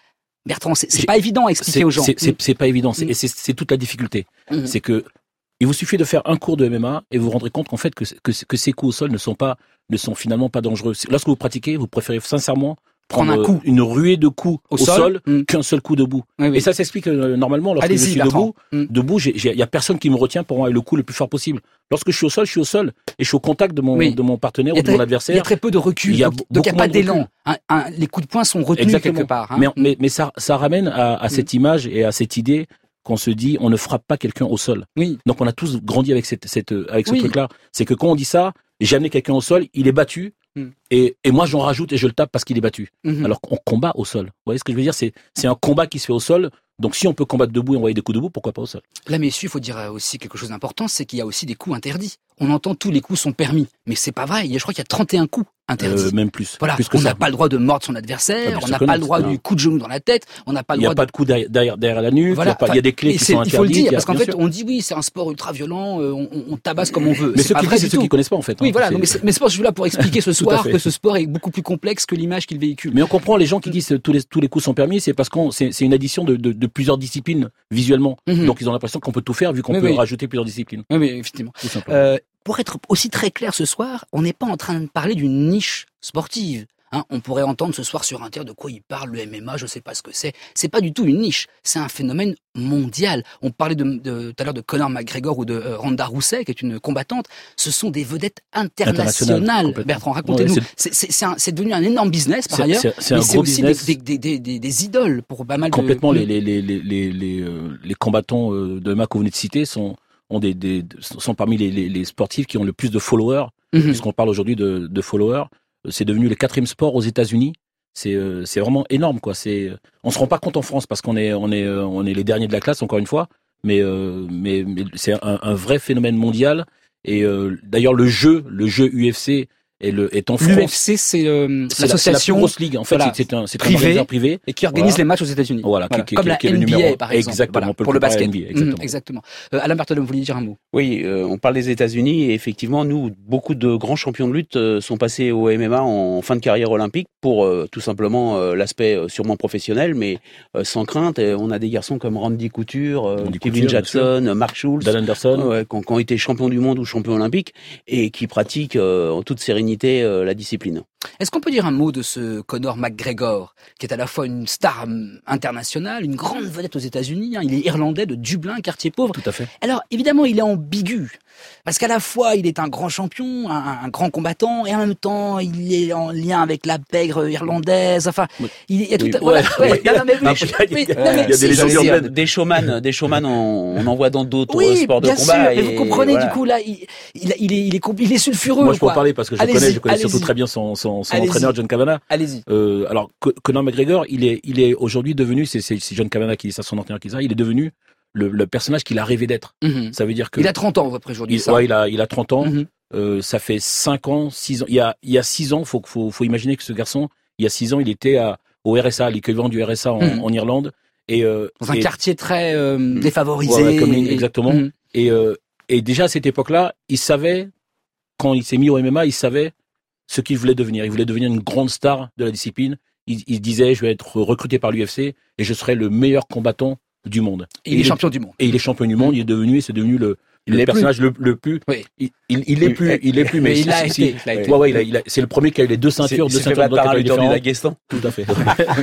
S1: Bertrand, c'est, c'est pas évident à expliquer
S18: c'est,
S1: aux gens.
S18: C'est, c'est, c'est pas évident, c'est,
S1: mmh.
S18: et c'est, c'est toute la difficulté.
S1: Mmh.
S18: C'est que il vous suffit de faire un cours de M M A et vous vous rendrez compte qu'en fait que, que, que ces coups au sol ne sont pas, ne sont finalement pas dangereux. Lorsque vous pratiquez, vous préférez sincèrement prendre, prendre un coup. une ruée de coups au, au sol, sol mmh. qu'un seul coup debout. Oui, oui. Et ça s'explique euh, normalement lorsque Allez-y, je suis Bertrand. debout. Mmh. Debout, il y a personne qui me retient pour avoir le coup le plus fort possible. Lorsque je suis au sol, je suis au sol et je suis au contact de mon, oui. de mon partenaire ou de
S1: très,
S18: mon adversaire.
S1: Il y a très peu de recul, il y a donc il n'y a pas d'élan. Un, un, les coups de poing sont retenus Exactement. quelque part. Hein.
S18: Mais, mais, mais ça, ça ramène à, à mmh. cette image et à cette idée qu'on se dit, on ne frappe pas quelqu'un au sol.
S1: Oui.
S18: Donc on a tous grandi avec cette, cette avec ce
S1: oui.
S18: truc-là. C'est que quand on dit ça, j'ai amené quelqu'un au sol, il est battu, mm. et, et moi j'en rajoute et je le tape parce qu'il est battu. Mm-hmm. Alors qu'on combat au sol. Vous voyez ce que je veux dire ? C'est, c'est un combat qui se fait au sol. Donc si on peut combattre debout et envoyer des coups debout, pourquoi pas au sol ?
S1: Là, messieurs, il faut dire aussi quelque chose d'important, c'est qu'il y a aussi des coups interdits. On entend tous les coups sont permis, mais c'est pas vrai. Je crois qu'il y a trente et un coups interdits.
S18: Euh, même plus.
S1: Voilà.
S18: Plus que
S1: on
S18: ça.
S1: n'a pas le droit de mordre son adversaire, ah, on n'a pas le droit non. du coup de genou dans la tête, on n'a pas le droit.
S18: Il n'y a pas de coup derrière, derrière, derrière la nuque.
S1: Voilà.
S18: Il, y a pas, il y a des clés qui sont interdites.
S1: Il faut le dire parce qu'en fait,
S18: sûr.
S1: on dit oui, c'est un sport ultra violent, euh, on, on tabasse comme on veut.
S18: Mais ceux qui disent, c'est ceux qui connaissent pas en fait.
S1: Oui, voilà. Mais c'est pour je suis là pour expliquer ce soir que ce sport est beaucoup plus complexe que l'image qu'il véhicule.
S18: Mais on comprend les gens qui disent tous les tous les coups sont permis, c'est parce qu'on c'est c'est une addition de de plusieurs disciplines visuellement. Donc ils ont l'impression qu'on peut tout faire vu qu'on peut rajouter plusieurs disciplines.
S1: Oui, effectivement. Pour être aussi très clair ce soir, on n'est pas en train de parler d'une niche sportive. Hein, on pourrait entendre ce soir sur Inter de quoi il parle, le M M A, je sais pas ce que c'est. C'est pas du tout une niche, c'est un phénomène mondial. On parlait de, de, tout à l'heure de Conor McGregor ou de euh, Ronda Rousey, qui est une combattante. Ce sont des vedettes internationales. Bertrand, racontez-nous. Ouais, c'est, c'est, c'est, un, c'est devenu un énorme business par c'est, ailleurs, c'est, c'est mais c'est aussi des, des, des, des, des idoles pour pas mal de...
S18: Complètement, les, les, les, les, les, les, euh, les combattants de M M A que vous venez de citer sont... Ont des, des, sont parmi les, les, les sportifs qui ont le plus de followers, mm-hmm. puisqu'on parle aujourd'hui de, de followers. C'est devenu le quatrième sport aux États-Unis. C'est, euh, c'est vraiment énorme, quoi. C'est, on se rend pas compte en France parce qu'on est, on est, euh, on est les derniers de la classe, encore une fois. Mais, euh, mais, mais c'est un, un vrai phénomène mondial. Et euh, d'ailleurs, le jeu, le jeu U F C est, le, est en France.
S1: L'U F C, c'est, euh,
S18: c'est
S1: l'association
S18: la, c'est la plus grosse ligue. En fait, voilà. c'est, c'est un, c'est
S1: privé,
S18: un organisme privé
S1: et qui organise voilà. les matchs aux États-Unis.
S18: Voilà,
S1: voilà.
S18: Qui,
S1: comme
S18: qui,
S1: la
S18: qui est
S1: N B A,
S18: le numéro,
S1: par exemple.
S18: Exactement.
S1: Voilà,
S18: on peut
S1: pour le basket.
S18: N B A, exactement.
S1: Mmh, exactement. Euh, Alain Berthelot, vous vouliez dire un mot ?
S19: Oui, euh, on parle des États-Unis et effectivement, nous, beaucoup de grands champions de lutte euh, sont passés au M M A en fin de carrière olympique pour euh, tout simplement euh, l'aspect euh, sûrement professionnel, mais euh, sans crainte. Et on a des garçons comme Randy Couture, euh, Randy Kevin Couture, Jackson, Mark Schultz,
S18: Dan Anderson,
S19: euh, qui, qui ont été champions du monde ou champions olympiques et qui pratiquent euh, en toute sérénité euh, la discipline.
S1: Est-ce qu'on peut dire un mot de ce Conor McGregor, qui est à la fois une star internationale, une grande vedette aux États-Unis, hein, il est irlandais de Dublin, quartier pauvre.
S18: Tout à fait.
S1: Alors, évidemment, il est ambigu, parce qu'à la fois, il est un grand champion, un, un grand combattant, et en même temps, il est en lien avec la pègre irlandaise, enfin, oui. il y a tout...
S19: Oui,
S1: à... voilà,
S19: ouais,
S1: ouais, non, mais, oui,
S19: Après,
S1: je...
S19: il y a, oui, il y a des légendes urbaines. Des showman, des showman, on, on en voit dans d'autres
S1: oui,
S19: sports de
S1: bien
S19: combat.
S1: Sûr,
S19: et,
S1: mais vous comprenez,
S19: voilà.
S1: du coup, là, il, il, il, est, il, est, il est sulfureux.
S18: Moi, je peux
S1: quoi.
S18: en parler parce que je
S1: allez-y,
S18: connais, je connais
S1: allez-y.
S18: surtout très bien son, son, son
S1: allez-y.
S18: entraîneur, John Kavanagh.
S1: Allez-y.
S18: Euh, alors, Conor McGregor, il est, il est aujourd'hui devenu, c'est, c'est, c'est John Kavanagh qui dit ça, son entraîneur qui dit ça, il est devenu le, le personnage qu'il a rêvé d'être.
S1: Mm-hmm.
S18: Ça veut dire que.
S1: Il a trente ans, après aujourd'hui.
S18: Il, ça. Ouais, il a, il a trente ans. Mm-hmm. Euh, ça fait cinq ans, six ans. Il y a, il y a six ans, faut, faut, faut imaginer que ce garçon, il y a six ans, il était à, au R S A, l'équivalent du R S A en, mm-hmm. en Irlande. Et, euh,
S1: dans un
S18: et,
S1: quartier très euh, défavorisé.
S18: Ouais, comme, et, exactement.
S1: Mm-hmm.
S18: Et, euh, et déjà à cette époque-là, il savait, quand il s'est mis au M M A, il savait ce qu'il voulait devenir. Il voulait devenir une grande star de la discipline. Il, il disait, je vais être recruté par l'U F C et je serai le meilleur combattant du monde.
S1: Et, et il est champion du monde.
S18: Et il est champion du monde. Il est devenu, c'est devenu le, le personnage le, le plus.
S1: Oui.
S18: Il, il, il est plus, il est plus, mais, mais
S1: il a
S18: si,
S1: été.
S18: Si, ouais, ouais, il a, il a, c'est le premier qui a eu les deux ceintures,
S19: c'est,
S18: deux ceintures de
S19: catégories différentes.
S18: Tout à fait.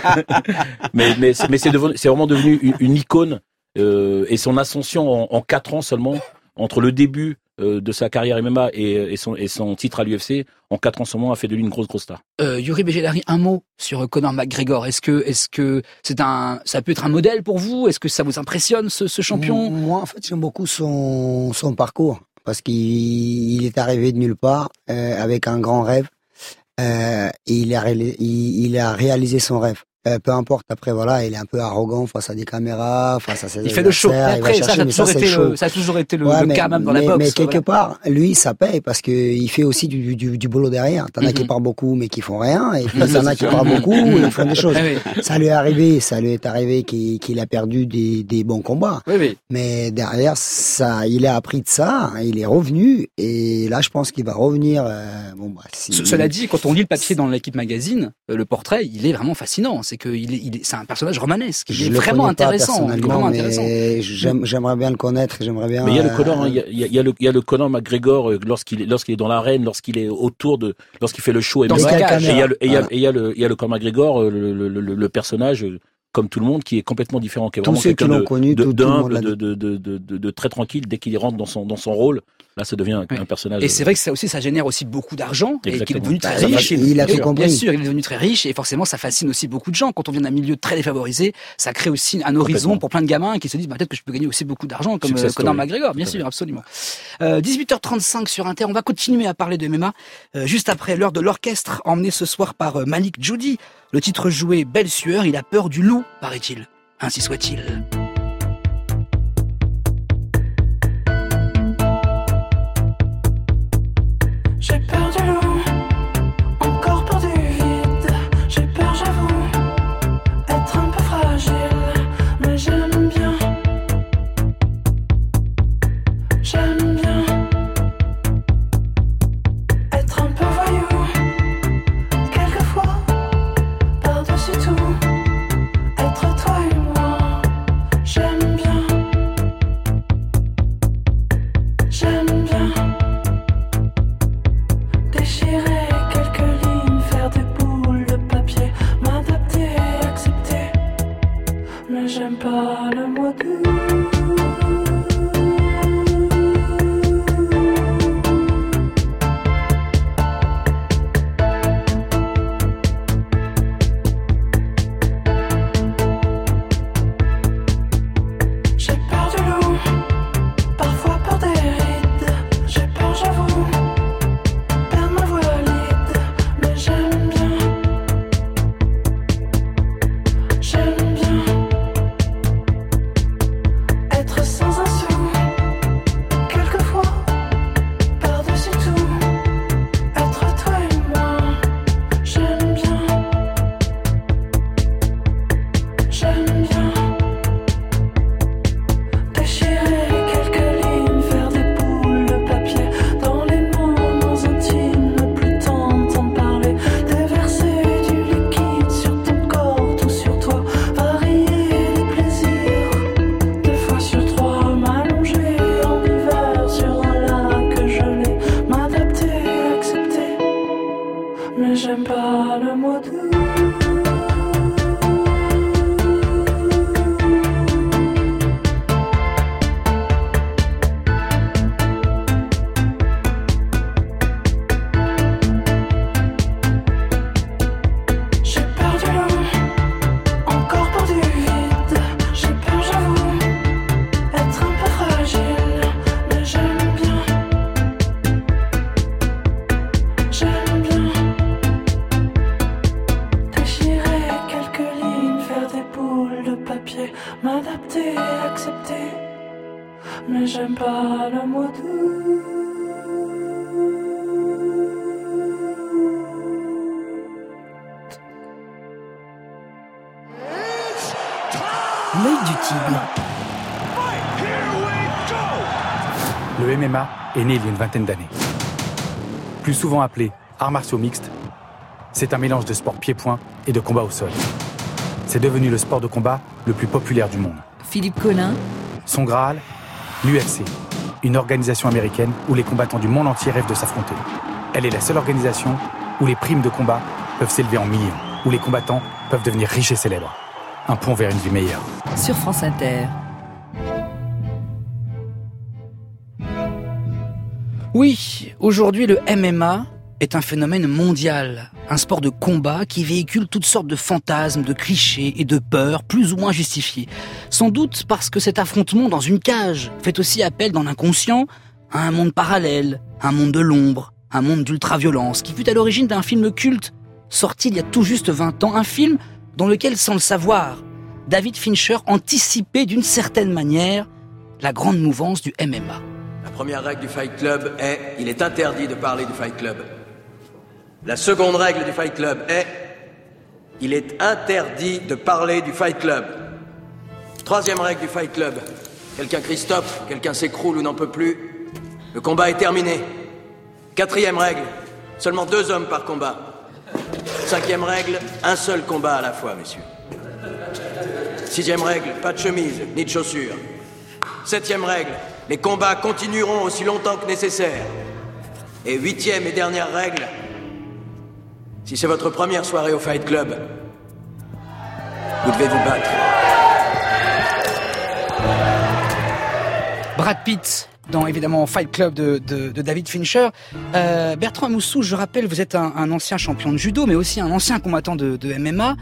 S18: mais, mais, mais c'est devenu, c'est vraiment devenu une, une icône, euh, et son ascension en, en quatre ans seulement, entre le début de sa carrière M M A et, et, son, et son titre à l'U F C, en quatre ans seulement, a fait de lui une grosse grosse star.
S1: Euh, Yuri Begelari, un mot sur Conor McGregor. Est-ce que, est-ce que c'est un, ça peut être un modèle pour vous? Est-ce que ça vous impressionne ce, ce champion?
S20: Moi, en fait, j'aime beaucoup son, son parcours parce qu'il il est arrivé de nulle part euh, avec un grand rêve euh, et il a, il, il a réalisé son rêve. Euh, peu importe, après voilà, il est un peu arrogant face à des caméras, face à ses
S1: il fait le show. Après,
S20: chercher,
S1: ça, ça, a toujours
S20: ça,
S1: été le, ça a toujours été le,
S20: ouais,
S1: le
S20: mais,
S1: cas même dans
S20: mais,
S1: la boxe.
S20: Mais quelque
S1: voilà.
S20: part, lui, ça paye parce que il fait aussi du, du, du boulot derrière. T'en mm-hmm. as qui parlent beaucoup mais qui font rien, et puis t'en as qui parlent beaucoup et qui font des choses. Oui, oui. Ça lui est arrivé, ça lui est arrivé qu'il, qu'il a perdu des, des bons combats.
S1: Oui, oui.
S20: Mais derrière, ça, il a appris de ça, il est revenu, et là, je pense qu'il va revenir. Euh, bon, bah, si...
S1: Cela dit, quand on lit le papier dans l'équipe magazine, le portrait, il est vraiment fascinant. c'est que il est, il est, c'est un personnage romanesque. Il
S20: Je
S1: est
S20: le
S1: vraiment
S20: connais pas
S1: intéressant. Il est vraiment
S20: personnellement,
S1: intéressant.
S20: mais j'aime- j'aimerais bien le connaître. J'aimerais bien.
S18: Mais il y a le
S20: euh,
S18: Conor, hein, il y a, il y a- il y a le, il y a le Conor McGregor euh, lorsqu'il est, lorsqu'il est dans l'arène, lorsqu'il est autour de, lorsqu'il fait le show.
S1: Dans
S18: M M A.
S1: sa cage.
S18: Et il y a le, et il y a,
S20: Voilà.
S18: et il y a le, il y a le Conor McGregor, euh, le, le, le, le personnage, euh, comme tout le monde, qui est complètement différent, qui est
S20: Tous
S18: vraiment
S20: ceux qui
S18: quelqu'un
S20: l'ont
S18: de,
S20: connu,
S18: de,
S20: tout- tout le monde
S18: d'humble,
S20: l'a
S18: de,
S20: dit.
S18: de, de, de, de, de très tranquille. Dès qu'il rentre dans son, dans son rôle, là, ça devient un,
S1: Ouais.
S18: un personnage.
S1: Et c'est vrai que ça aussi, ça génère aussi beaucoup d'argent et qu'il est
S18: Exactement.
S1: devenu
S20: Bah,
S1: très
S20: ça
S1: riche.
S20: fascine. Il a
S1: Bien
S20: tout
S1: sûr,
S20: compris.
S1: Bien sûr, il est devenu très riche et forcément, ça fascine aussi beaucoup de gens. Quand on vient d'un milieu très défavorisé, ça crée aussi un horizon
S18: Complètement.
S1: pour plein de gamins qui se disent bah, peut-être que je peux gagner aussi beaucoup d'argent comme
S18: Success
S1: euh, Conor
S18: story.
S1: McGregor, bien
S18: Tout à
S1: sûr,
S18: fait.
S1: absolument. Euh, dix-huit heures trente-cinq sur Inter, on va continuer à parler de M M A euh, juste après l'heure de l'orchestre emmené ce soir par euh, Malik Djoudi. Le titre joué Belle Sueur, il a peur du loup, paraît-il. Ainsi soit-il.
S21: J'ai peur du loup, encore peur du vide. J'ai peur, j'avoue, être un peu fragile, mais j'aime bien. J'aime bien être un peu voyou, quelquefois, par-dessus tout. Être toi et moi, j'aime bien. J'aime bien. Déchirer quelques lignes, faire des boules de papier, m'adapter, accepter. Mais j'aime pas le mois d'août. J'ai peur du loup, parfois peur des rides. J'ai peur, j'avoue, perdre ma voix lead, mais j'aime bien. J'aime bien être sans un sou, quelquefois, par-dessus tout. Être toi et moi, j'aime bien. J'aime bien. Déchirer quelques lignes, faire des boules de papier dans les moments intimes, ne plus t'entendre parler, déverser du liquide sur ton corps, tout sur toi, varier les plaisirs, deux fois sur trois, m'allonger en hiver sur un lac gelé, m'adapter, accepter, mais j'aime pas le mois d'août. J'ai peur du loup, encore peur du vide. J'ai peur, j'avoue, être un peu fragile, mais j'aime bien. J'aime bien. Déchirer quelques lignes, faire des boules de papier, m'adapter, accepter, mais j'aime pas le mot d'août.
S10: L'œil du tigre.
S22: Le M M A est né il y a une vingtaine d'années. Plus souvent appelé arts martiaux mixtes, c'est un mélange de sport pied-point et de combat au sol. C'est devenu le sport de combat le plus populaire du monde.
S10: Philippe Collin.
S22: Son Graal, l'U F C, une organisation américaine où les combattants du monde entier rêvent de s'affronter. Elle est la seule organisation où les primes de combat peuvent s'élever en millions, où les combattants peuvent devenir riches et célèbres. Un pont vers une vie meilleure.
S10: Sur France Inter.
S1: Oui, aujourd'hui le M M A est un phénomène mondial, un sport de combat qui véhicule toutes sortes de fantasmes, de clichés et de peurs plus ou moins justifiés. Sans doute parce que cet affrontement dans une cage fait aussi appel dans l'inconscient à un monde parallèle, un monde de l'ombre, un monde d'ultra-violence qui fut à l'origine d'un film culte sorti il y a tout juste vingt ans, un film dans lequel, sans le savoir, David Fincher anticipait d'une certaine manière la grande mouvance du M M A.
S23: La première règle du Fight Club est « il est interdit de parler du Fight Club ». La seconde règle du Fight Club est « il est interdit de parler du Fight Club ». Troisième règle du Fight Club, quelqu'un crie stop, quelqu'un s'écroule ou n'en peut plus, le combat est terminé. Quatrième règle, seulement deux hommes par combat. Cinquième règle, un seul combat à la fois, messieurs. Sixième règle, pas de chemise, ni de chaussures. Septième règle, les combats continueront aussi longtemps que nécessaire. Et huitième et dernière règle, si c'est votre première soirée au Fight Club, vous devez vous battre.
S1: Brad Pitt dans évidemment Fight Club de, de, de David Fincher. Euh, Bertrand Amoussou, je rappelle, vous êtes un, un ancien champion de judo, mais aussi un ancien combattant de, de M M A.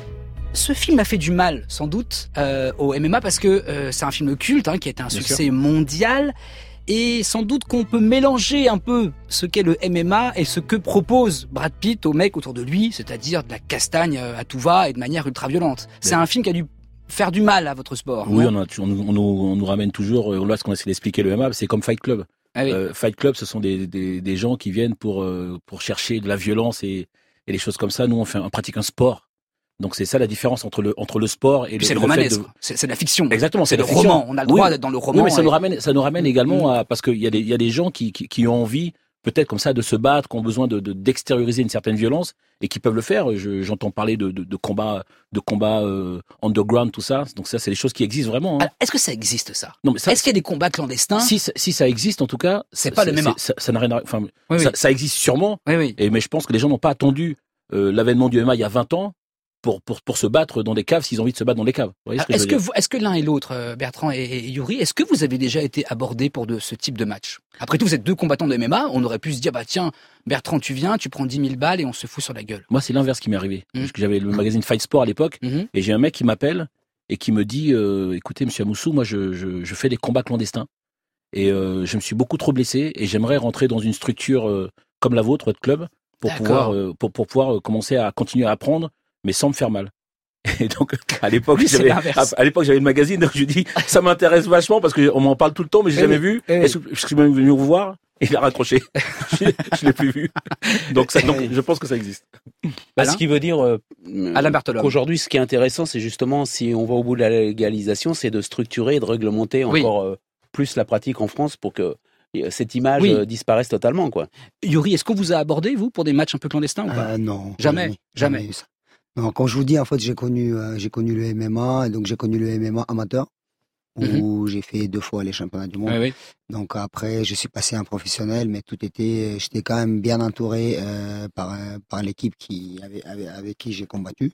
S1: Ce film a fait du mal, sans doute, euh, au M M A parce que euh, c'est un film culte hein, qui a été un Bien succès sûr. mondial. Et sans doute qu'on peut mélanger un peu ce qu'est le M M A et ce que propose Brad Pitt aux mecs autour de lui, c'est-à-dire de la castagne à tout va et de manière ultra violente. C'est un film qui a dû faire du mal à votre sport.
S18: Oui, on, a, on, on, nous, on nous ramène toujours, là ce qu'on essaie d'expliquer le M M A, c'est comme Fight Club. Ah oui. euh, Fight Club, ce sont des, des, des gens qui viennent pour, euh, pour chercher de la violence et, et des choses comme ça. Nous, on, fait, on pratique un sport. Donc c'est ça la différence entre le entre le sport et le,
S1: c'est le,
S18: le
S1: romanesque.
S18: De...
S1: C'est, c'est de la fiction.
S18: Exactement,
S1: c'est, c'est
S18: le
S1: roman. On a le droit oui. d'être dans le roman.
S18: Oui, mais ça
S1: et...
S18: nous ramène ça nous ramène également mmh. à parce qu'il y a des il y a des gens qui qui, qui ont envie peut-être comme ça de se battre, qui ont besoin de, de d'extérioriser une certaine violence et qui peuvent le faire. Je, j'entends parler de de, de combats de combats euh, underground, tout ça. Donc ça c'est des choses qui existent vraiment. Hein.
S1: Alors, est-ce que ça existe ça,
S18: non, mais ça
S1: Est-ce qu'il y a des combats clandestins?
S18: Si si ça existe en tout cas,
S1: c'est pas le même.
S18: Ça, ça n'a rien à, enfin
S1: oui,
S18: ça,
S1: oui.
S18: ça existe sûrement.
S1: Oui, oui.
S18: Et mais je pense que les gens n'ont pas attendu euh, l'avènement du M M A il y a vingt ans. Pour, pour, pour se battre dans des caves s'ils ont envie de se battre dans des caves. Vous voyez ce que
S1: est-ce,
S18: je veux
S1: que
S18: dire
S1: vous, est-ce que l'un et l'autre, Bertrand et, et Yuri, est-ce que vous avez déjà été abordés pour de, ce type de match? Après tout, vous êtes deux combattants de M M A, on aurait pu se dire, bah tiens, Bertrand, tu viens, tu prends dix mille balles et on se fout sur la gueule.
S18: Moi, c'est l'inverse qui m'est arrivé. Mmh. Parce que j'avais le
S1: mmh.
S18: magazine Fight Sport à l'époque,
S1: mmh.
S18: et j'ai un mec qui m'appelle et qui me dit, euh, écoutez, monsieur Amoussou, moi, je, je, je fais des combats clandestins. Et euh, je me suis beaucoup trop blessé et j'aimerais rentrer dans une structure euh, comme la vôtre, votre club, pour D'accord. pouvoir, euh, pour, pour pouvoir commencer à continuer à apprendre, mais sans me faire mal. Et donc à l'époque oui, j'avais à, à l'époque j'avais le magazine, donc je dis ça m'intéresse vachement parce que on m'en parle tout le temps mais j'ai oui, jamais vu. Oui. Est-ce que je suis même venu vous voir et il a raccroché. je, je l'ai plus vu. Donc ça, donc je pense que ça existe.
S19: Bah, ce qui veut dire euh,
S1: Alain Berthelot.
S19: Qu'aujourd'hui ce qui est intéressant c'est justement si on va au bout de la légalisation, c'est de structurer et de réglementer oui. encore euh, plus la pratique en France pour que cette image oui. euh, disparaisse totalement quoi.
S1: Yuri, est-ce qu'on vous a abordé vous pour des matchs un peu clandestins ou pas?
S20: euh, Non.
S1: Jamais. Jamais.
S20: jamais. Non, quand je vous dis, en fait, j'ai connu, euh, j'ai connu le M M A, donc j'ai connu le M M A amateur, où mm-hmm. j'ai fait deux fois les championnats du monde.
S1: Oui, oui.
S20: Donc après, je suis passé en professionnel, mais tout était, j'étais quand même bien entouré euh, par par l'équipe qui avec, avec, avec qui j'ai combattu.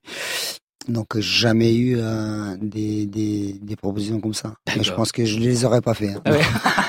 S20: Donc jamais eu euh, des, des des propositions comme ça. Mais je pense que je les aurais pas fait. Hein.
S1: Ah ouais.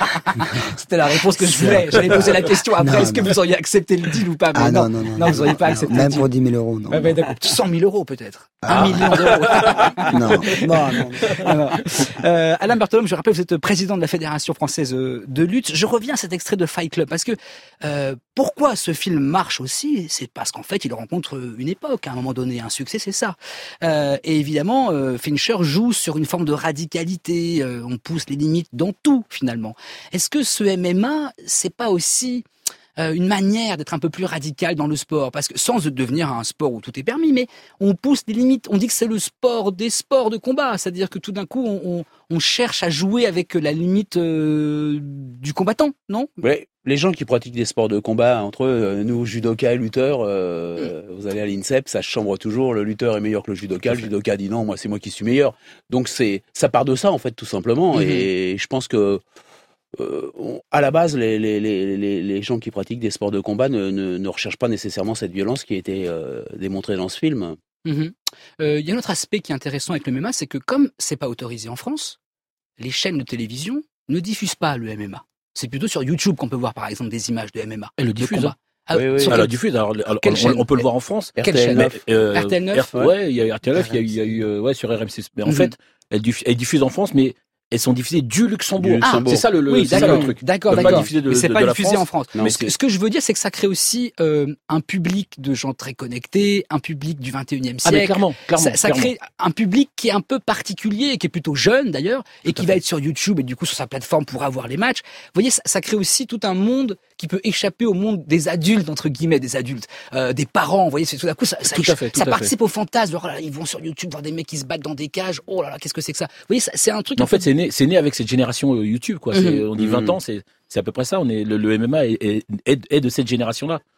S1: C'était la réponse que je voulais. J'allais poser la question après, non, est-ce non. que vous auriez accepté le deal ou pas? Mais
S20: ah
S1: non,
S20: non, non, non,
S1: non, vous auriez pas
S20: non,
S1: accepté.
S20: Même pour dix mille euros, non.
S1: Ah, bah, d'accord. cent mille euros peut-être. Ah. Un million d'euros.
S20: non, non, non.
S1: non, non. Euh, Alain Berthelot, je rappelle, vous êtes président de la Fédération française de lutte. Je reviens à cet extrait de Fight Club parce que euh, pourquoi ce film marche aussi, c'est parce qu'en fait, il rencontre une époque. À un moment donné, un succès, c'est ça. Euh, et évidemment, euh, Fincher joue sur une forme de radicalité. Euh, on pousse les limites dans tout, finalement. Est-ce que ce M M A, c'est pas aussi euh, une manière d'être un peu plus radical dans le sport? Parce que sans devenir un sport où tout est permis, mais on pousse les limites. On dit que c'est le sport des sports de combat. C'est-à-dire que tout d'un coup, on, on, on cherche à jouer avec la limite euh, du combattant, non?
S19: Oui. Les gens qui pratiquent des sports de combat, entre eux, nous, judoka et lutteurs, euh, mmh. vous allez à l'INSEP, ça chambre toujours, le lutteur est meilleur que le judoka, le judoka dit non, moi c'est moi qui suis meilleur. Donc c'est, ça part de ça en fait, tout simplement. Mmh. Et je pense que, euh, on, à la base, les, les, les, les gens qui pratiquent des sports de combat ne, ne, ne recherchent pas nécessairement cette violence qui a été euh, démontrée dans ce film.
S1: Il mmh. euh, y a un autre aspect qui est intéressant avec le M M A, c'est que comme c'est pas autorisé en France, les chaînes de télévision ne diffusent pas le M M A. C'est plutôt sur YouTube qu'on peut voir, par exemple, des images de M M A.
S18: Elle le diffuse. Hein.
S1: Ah,
S18: oui, oui. Elle le diffuse. Alors, alors on, on peut le voir en France.
S1: R T L neuf.
S18: Euh,
S1: R T L neuf.
S18: R, ouais, il y a R T L neuf, il y a eu, il y a eu, ouais, sur R M C. Mais en mm-hmm. fait, elle, diff, elle diffuse en France, mais elles sont diffusées du Luxembourg. Du Luxembourg. Ah, c'est ça le, le,
S1: oui,
S18: c'est ça le truc.
S1: D'accord, d'accord. De, mais c'est
S18: de,
S1: pas
S18: de
S1: diffusé en France.
S18: Non,
S1: mais ce, ce que je veux dire, c'est que ça crée aussi euh, un public de gens très connectés, un public du vingt et unième siècle.
S18: Ah, mais clairement, clairement.
S1: Ça, ça
S18: clairement.
S1: crée un public qui est un peu particulier, qui est plutôt jeune d'ailleurs, et qui va être sur YouTube et du coup sur sa plateforme pour avoir les matchs. Vous voyez, ça, ça crée aussi tout un monde qui peut échapper au monde des adultes, entre guillemets, des adultes, euh, des parents. Vous voyez, c'est tout d'un coup, ça, ça,
S18: tout à fait, tout
S1: ça
S18: à
S1: participe
S18: fait.
S1: au fantasme. Oh là là, ils vont sur YouTube voir des mecs qui se battent dans des cages. Oh là là, qu'est-ce que c'est que ça? Vous voyez, c'est un truc.
S18: En fait, c'est né, c'est né avec cette génération euh, YouTube, quoi. Mm-hmm. C'est, on dit vingt mm-hmm. ans, c'est, c'est à peu près ça. On est le, le M M A est, est, est de cette génération-là.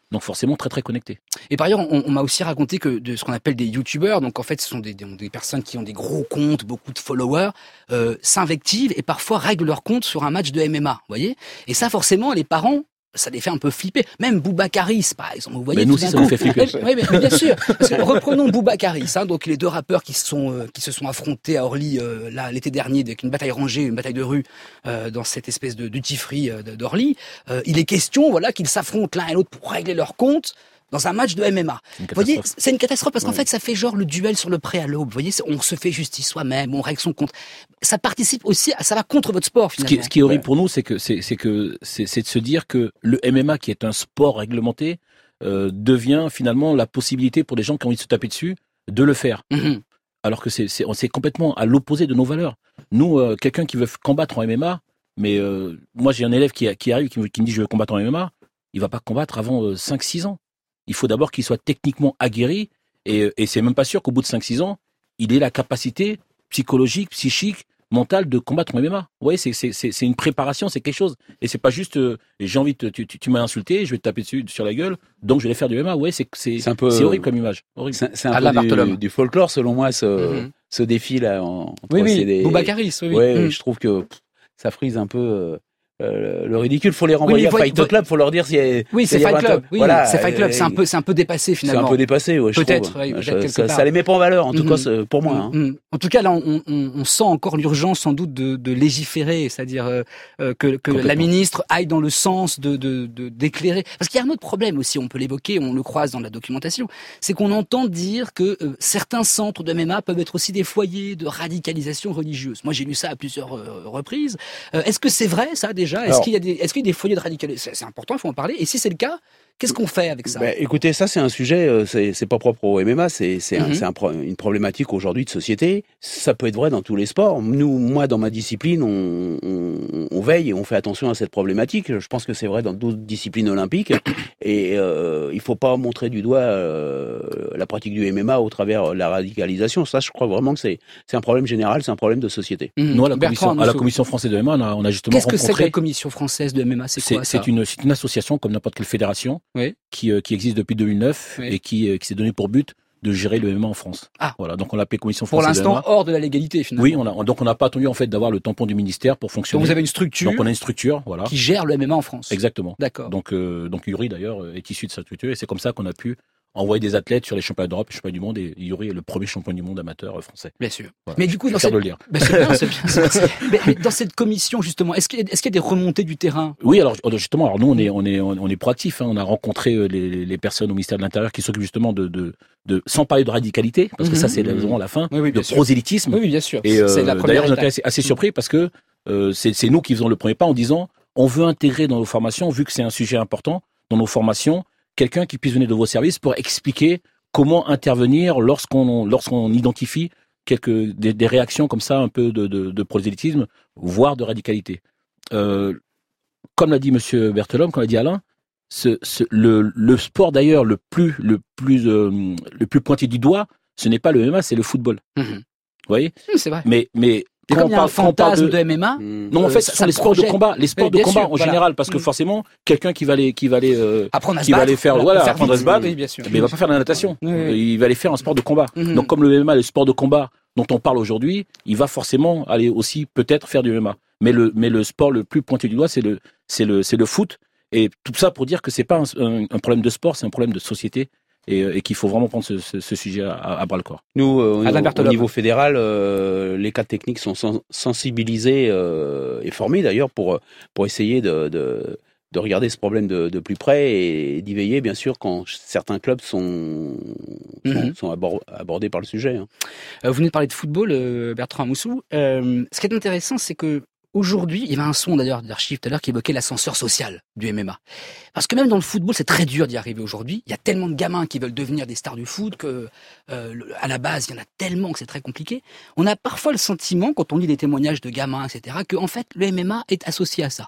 S18: Donc forcément très très connectés.
S1: Et par ailleurs, on, on m'a aussi raconté que de ce qu'on appelle des youtubeurs, donc en fait ce sont des, des, des personnes qui ont des gros comptes, beaucoup de followers, euh, s'invectivent et parfois règlent leur compte sur un match de M M A, vous voyez. Et ça forcément, les parents, ça les fait un peu flipper. Même Boubacaris, par exemple, vous voyez.
S18: Mais nous aussi, ça nous fait flipper.
S1: Oui, mais, mais bien sûr. Parce que reprenons Boubacaris, hein, donc les deux rappeurs qui se sont euh, qui se sont affrontés à Orly euh, là l'été dernier, avec une bataille rangée, une bataille de rue euh, dans cette espèce de duty free euh, d'Orly. Euh, il est question, voilà, qu'ils s'affrontent l'un et l'autre pour régler leur compte dans un match de M M A. Vous voyez, c'est une catastrophe parce qu'en ouais. fait, ça fait genre le duel sur le pré à l'aube. Vous voyez, on se fait justice soi-même, on règle son compte. Ça participe aussi, à, ça va contre votre sport finalement.
S18: Ce qui, ce qui est horrible pour nous, c'est que c'est, c'est que c'est, c'est de se dire que le M M A, qui est un sport réglementé, euh, devient finalement la possibilité pour les gens qui ont envie de se taper dessus de le faire. Mm-hmm. Alors que c'est, c'est, c'est complètement à l'opposé de nos valeurs. Nous, euh, quelqu'un qui veut combattre en M M A, mais euh, moi j'ai un élève qui, qui arrive qui me, qui me dit je veux combattre en M M A, il va pas combattre avant euh, cinq six ans. Il faut d'abord qu'il soit techniquement aguerri et, et c'est même pas sûr qu'au bout de cinq six ans, il ait la capacité psychologique, psychique, mentale de combattre en M M A. Vous voyez, c'est, c'est, c'est, c'est une préparation, c'est quelque chose. Et c'est pas juste, euh, j'ai envie de, tu, tu, tu m'as insulté, je vais te taper dessus sur la gueule, donc je vais faire du M M A. Ouais, c'est, c'est, c'est, un peu, c'est horrible comme image. Horrible.
S19: C'est, c'est un ah, peu du, du folklore, selon moi, ce, mm-hmm. ce défi là. En,
S1: oui, oui, des... Boubacaris, oui.
S19: Ouais,
S1: mm.
S19: je trouve que pff, ça frise un peu. Euh, Euh, le ridicule, faut les renvoyer oui, à Fight Club, faut leur dire si
S1: oui c'est Fight Club, oui, voilà, c'est Fight Club, c'est un peu c'est un peu dépassé finalement.
S19: C'est un peu dépassé, ouais, je
S1: peut-être,
S19: trouve.
S1: Oui,
S19: je,
S1: peut-être
S19: ça, ça les met pas en valeur, en tout mm-hmm. cas pour moi. Hein.
S1: Mm-hmm. En tout cas là, on, on, on sent encore l'urgence sans doute de, de légiférer, c'est-à-dire euh, que, que la ministre aille dans le sens de, de, de d'éclairer. Parce qu'il y a un autre problème aussi, on peut l'évoquer, on le croise dans la documentation, c'est qu'on entend dire que euh, certains centres de M M A peuvent être aussi des foyers de radicalisation religieuse. Moi j'ai lu ça à plusieurs euh, reprises. Euh, est-ce que c'est vrai ça déjà ? Est-ce Alors, qu'il y a des Est-ce qu'il y a des foyers de radicalisation ? C'est important, il faut en parler. Et si c'est le cas, qu'est-ce qu'on fait avec ça ?
S19: Ben, écoutez, ça c'est un sujet, euh, c'est, c'est pas propre au M M A, c'est, c'est, mm-hmm. un, c'est un pro, une problématique aujourd'hui de société. Ça peut être vrai dans tous les sports. Nous, moi, dans ma discipline, on, on, on veille et on fait attention à cette problématique. Je pense que c'est vrai dans d'autres disciplines olympiques. Et euh, il faut pas montrer du doigt euh, la pratique du M M A au travers de la radicalisation. Ça, je crois vraiment que c'est, c'est un problème général, c'est un problème de société.
S18: Mm-hmm. Nous, à la, Bertrand, commission, à la commission française de M M A, on a, on a justement
S1: Qu'est-ce
S18: rencontré...
S1: que c'est que la commission française de M M A ? C'est quoi,
S18: c'est,
S1: ça ?
S18: c'est, une, c'est une association comme n'importe quelle fédération oui. qui, euh, qui existe depuis deux mille neuf oui. et qui, euh, qui s'est donné pour but de gérer le M M A en France. Ah. Voilà, donc on l'a appelé Commission
S1: Pour
S18: française de M M A.
S1: Pour l'instant, hors de la légalité, finalement.
S18: Oui, on a, donc on n'a pas attendu en fait d'avoir le tampon du ministère pour fonctionner.
S1: Donc vous avez une structure.
S18: Donc on a une structure, voilà.
S1: Qui gère le M M A en France.
S18: Exactement.
S1: D'accord.
S18: Donc, euh, donc Yuri d'ailleurs est issu de cette structure et c'est comme ça qu'on a pu envoyer des athlètes sur les championnats d'Europe et les championnats du monde et Yuri est le premier champion du monde amateur français.
S1: Bien sûr.
S18: Voilà.
S1: Mais du coup,
S18: je
S1: dans
S18: suis
S1: cette...
S18: fier de le dire.
S1: Ben, c'est bien, c'est bien, c'est bien. mais, mais dans cette commission justement, est-ce qu'il y a, est-ce qu'il y a des remontées du terrain ?
S18: Oui, alors justement, alors nous on est on est on est proactifs. Hein, on a rencontré les, les personnes au ministère de l'Intérieur qui s'occupent justement de de, de sans parler de radicalité parce que mm-hmm. ça c'est vraiment la fin,
S1: oui, oui,
S18: de prosélytisme.
S1: Oui, oui, bien sûr.
S18: Et euh,
S1: c'est la
S18: d'ailleurs, j'étais assez, assez surpris parce que euh, c'est c'est nous qui faisons le premier pas en disant on veut intégrer dans nos formations, vu que c'est un sujet important dans nos formations, quelqu'un qui puisse venir de vos services pour expliquer comment intervenir lorsqu'on lorsqu'on identifie quelques des, des réactions comme ça un peu de, de, de prosélytisme, voire de radicalité. Euh, comme l'a dit Monsieur Berthelhomme, comme l'a dit Alain, ce, ce, le, le sport d'ailleurs le plus le plus euh, le plus pointé du doigt, ce n'est pas le M M A, c'est le football.
S1: Mmh.
S18: Vous voyez ?
S1: Mmh, c'est vrai.
S18: Mais mais
S1: quand comme il y a un fantasme de... de M M A,
S18: mmh. non en fait, euh, ce sont les sports projette. de combat, les sports oui, de combat sûr, en voilà. général, parce que mmh. forcément, quelqu'un qui va aller, qui va aller, euh,
S1: apprendre à
S18: qui
S1: se battre,
S18: va aller faire, voilà, faire apprendre à se battre,
S1: oui, bien sûr.
S18: mais il va pas faire de la natation,
S1: oui, oui.
S18: il va aller faire un sport de combat. Mmh. Donc comme le M M A, le sport de combat dont on parle aujourd'hui, il va forcément aller aussi peut-être faire du M M A. Mais le, mais le sport le plus pointé du doigt, c'est le, c'est le, c'est le foot. Et tout ça pour dire que c'est pas un, un, un problème de sport, c'est un problème de société. Et, et qu'il faut vraiment prendre ce, ce, ce sujet à, à bras le corps.
S19: Nous, euh, au, niveau, au niveau fédéral, euh, les cadres techniques sont sens- sensibilisés euh, et formés d'ailleurs pour pour essayer de, de de regarder ce problème de, de plus près et d'y veiller, bien sûr, quand certains clubs sont sont, mm-hmm. sont abord, abordés par le sujet. Hein.
S1: Euh, vous venez de parler de football, euh, Bertrand Amoussou. Euh, ce qui est intéressant, c'est que aujourd'hui, il y avait un son d'ailleurs d'archives tout à l'heure qui évoquait l'ascenseur social du M M A. Parce que même dans le football, c'est très dur d'y arriver aujourd'hui. Il y a tellement de gamins qui veulent devenir des stars du foot que, euh, à la base, il y en a tellement que c'est très compliqué. On a parfois le sentiment, quand on lit des témoignages de gamins, et cetera, que en fait, le M M A est associé à ça.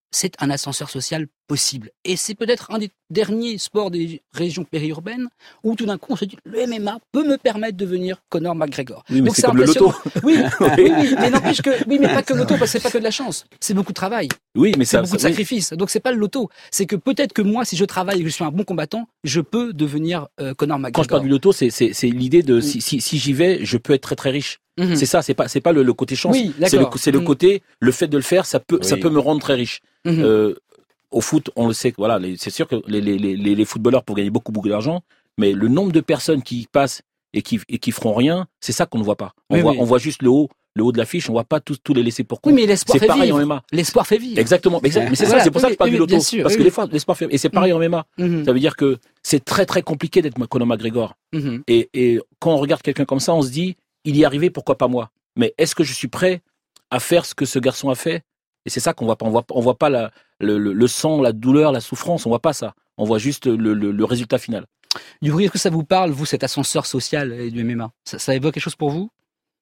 S1: c'est un ascenseur social possible. Et c'est peut-être un des derniers sports des régions périurbaines où tout d'un coup on se dit le M M A peut me permettre de devenir Conor McGregor.
S18: Oui, mais
S1: Donc
S18: c'est comme le loto.
S1: Oui, oui, oui, mais n'empêche que, oui, mais pas que le loto, parce que c'est pas que de la chance. C'est beaucoup de travail.
S18: Oui, mais
S1: c'est
S18: ça,
S1: beaucoup de
S18: ça- oui.
S1: sacrifices. Donc c'est pas le loto. C'est que peut-être que moi, si je travaille et que je suis un bon combattant, je peux devenir euh, Conor McGregor.
S18: Quand je parle du loto, c'est, c'est, c'est l'idée de si, si, si j'y vais, je peux être très très riche.
S1: Mhm.
S18: C'est ça, c'est pas, c'est pas le, le côté chance.
S1: Oui,
S18: c'est le,
S1: d'accord.
S18: c'est le
S1: Mhm.
S18: côté, le fait de le faire, ça peut, ça
S19: Oui.
S18: peut me rendre très riche.
S1: Mhm.
S18: Euh, au foot, on le sait, voilà, les- c'est sûr que les, les, les, les footballeurs pour gagner beaucoup beaucoup d'argent, mais le nombre de personnes qui y passent et qui, et qui feront rien, c'est ça qu'on ne voit pas. On
S1: Oui,
S18: voit,
S1: oui.
S18: on voit juste le haut, le haut de l'affiche, on voit pas tous, tous les laisser pour compte.
S1: Oui, mais l'espoir
S18: c'est
S1: fait
S18: pareil
S1: vivre.
S18: en M M A.
S1: L'espoir fait vivre.
S18: Exactement. Mais, c'est- mais c'est
S1: Voilà,
S18: ça, c'est pour ça
S1: oui,
S18: que je parle
S1: oui,
S18: du loto.
S1: bien sûr,
S18: parce
S1: oui,
S18: que
S1: oui.
S18: les fois, l'espoir fait, et c'est pareil en M M A.
S1: Mhm.
S18: Ça veut dire que c'est très très compliqué d'être Conor McGregor.
S1: Mhm.
S18: Et, et quand on regarde quelqu'un comme ça, on se dit, il y est arrivé, pourquoi pas moi? Mais est-ce que je suis prêt à faire ce que ce garçon a fait? Et c'est ça qu'on voit pas. On voit, on voit pas la, le, le, le sang, la douleur, la souffrance. On voit pas ça. On voit juste le, le, le résultat final.
S1: Yuri, est-ce que ça vous parle, vous, cet ascenseur social euh, du M M A? Ça, ça évoque quelque chose pour vous?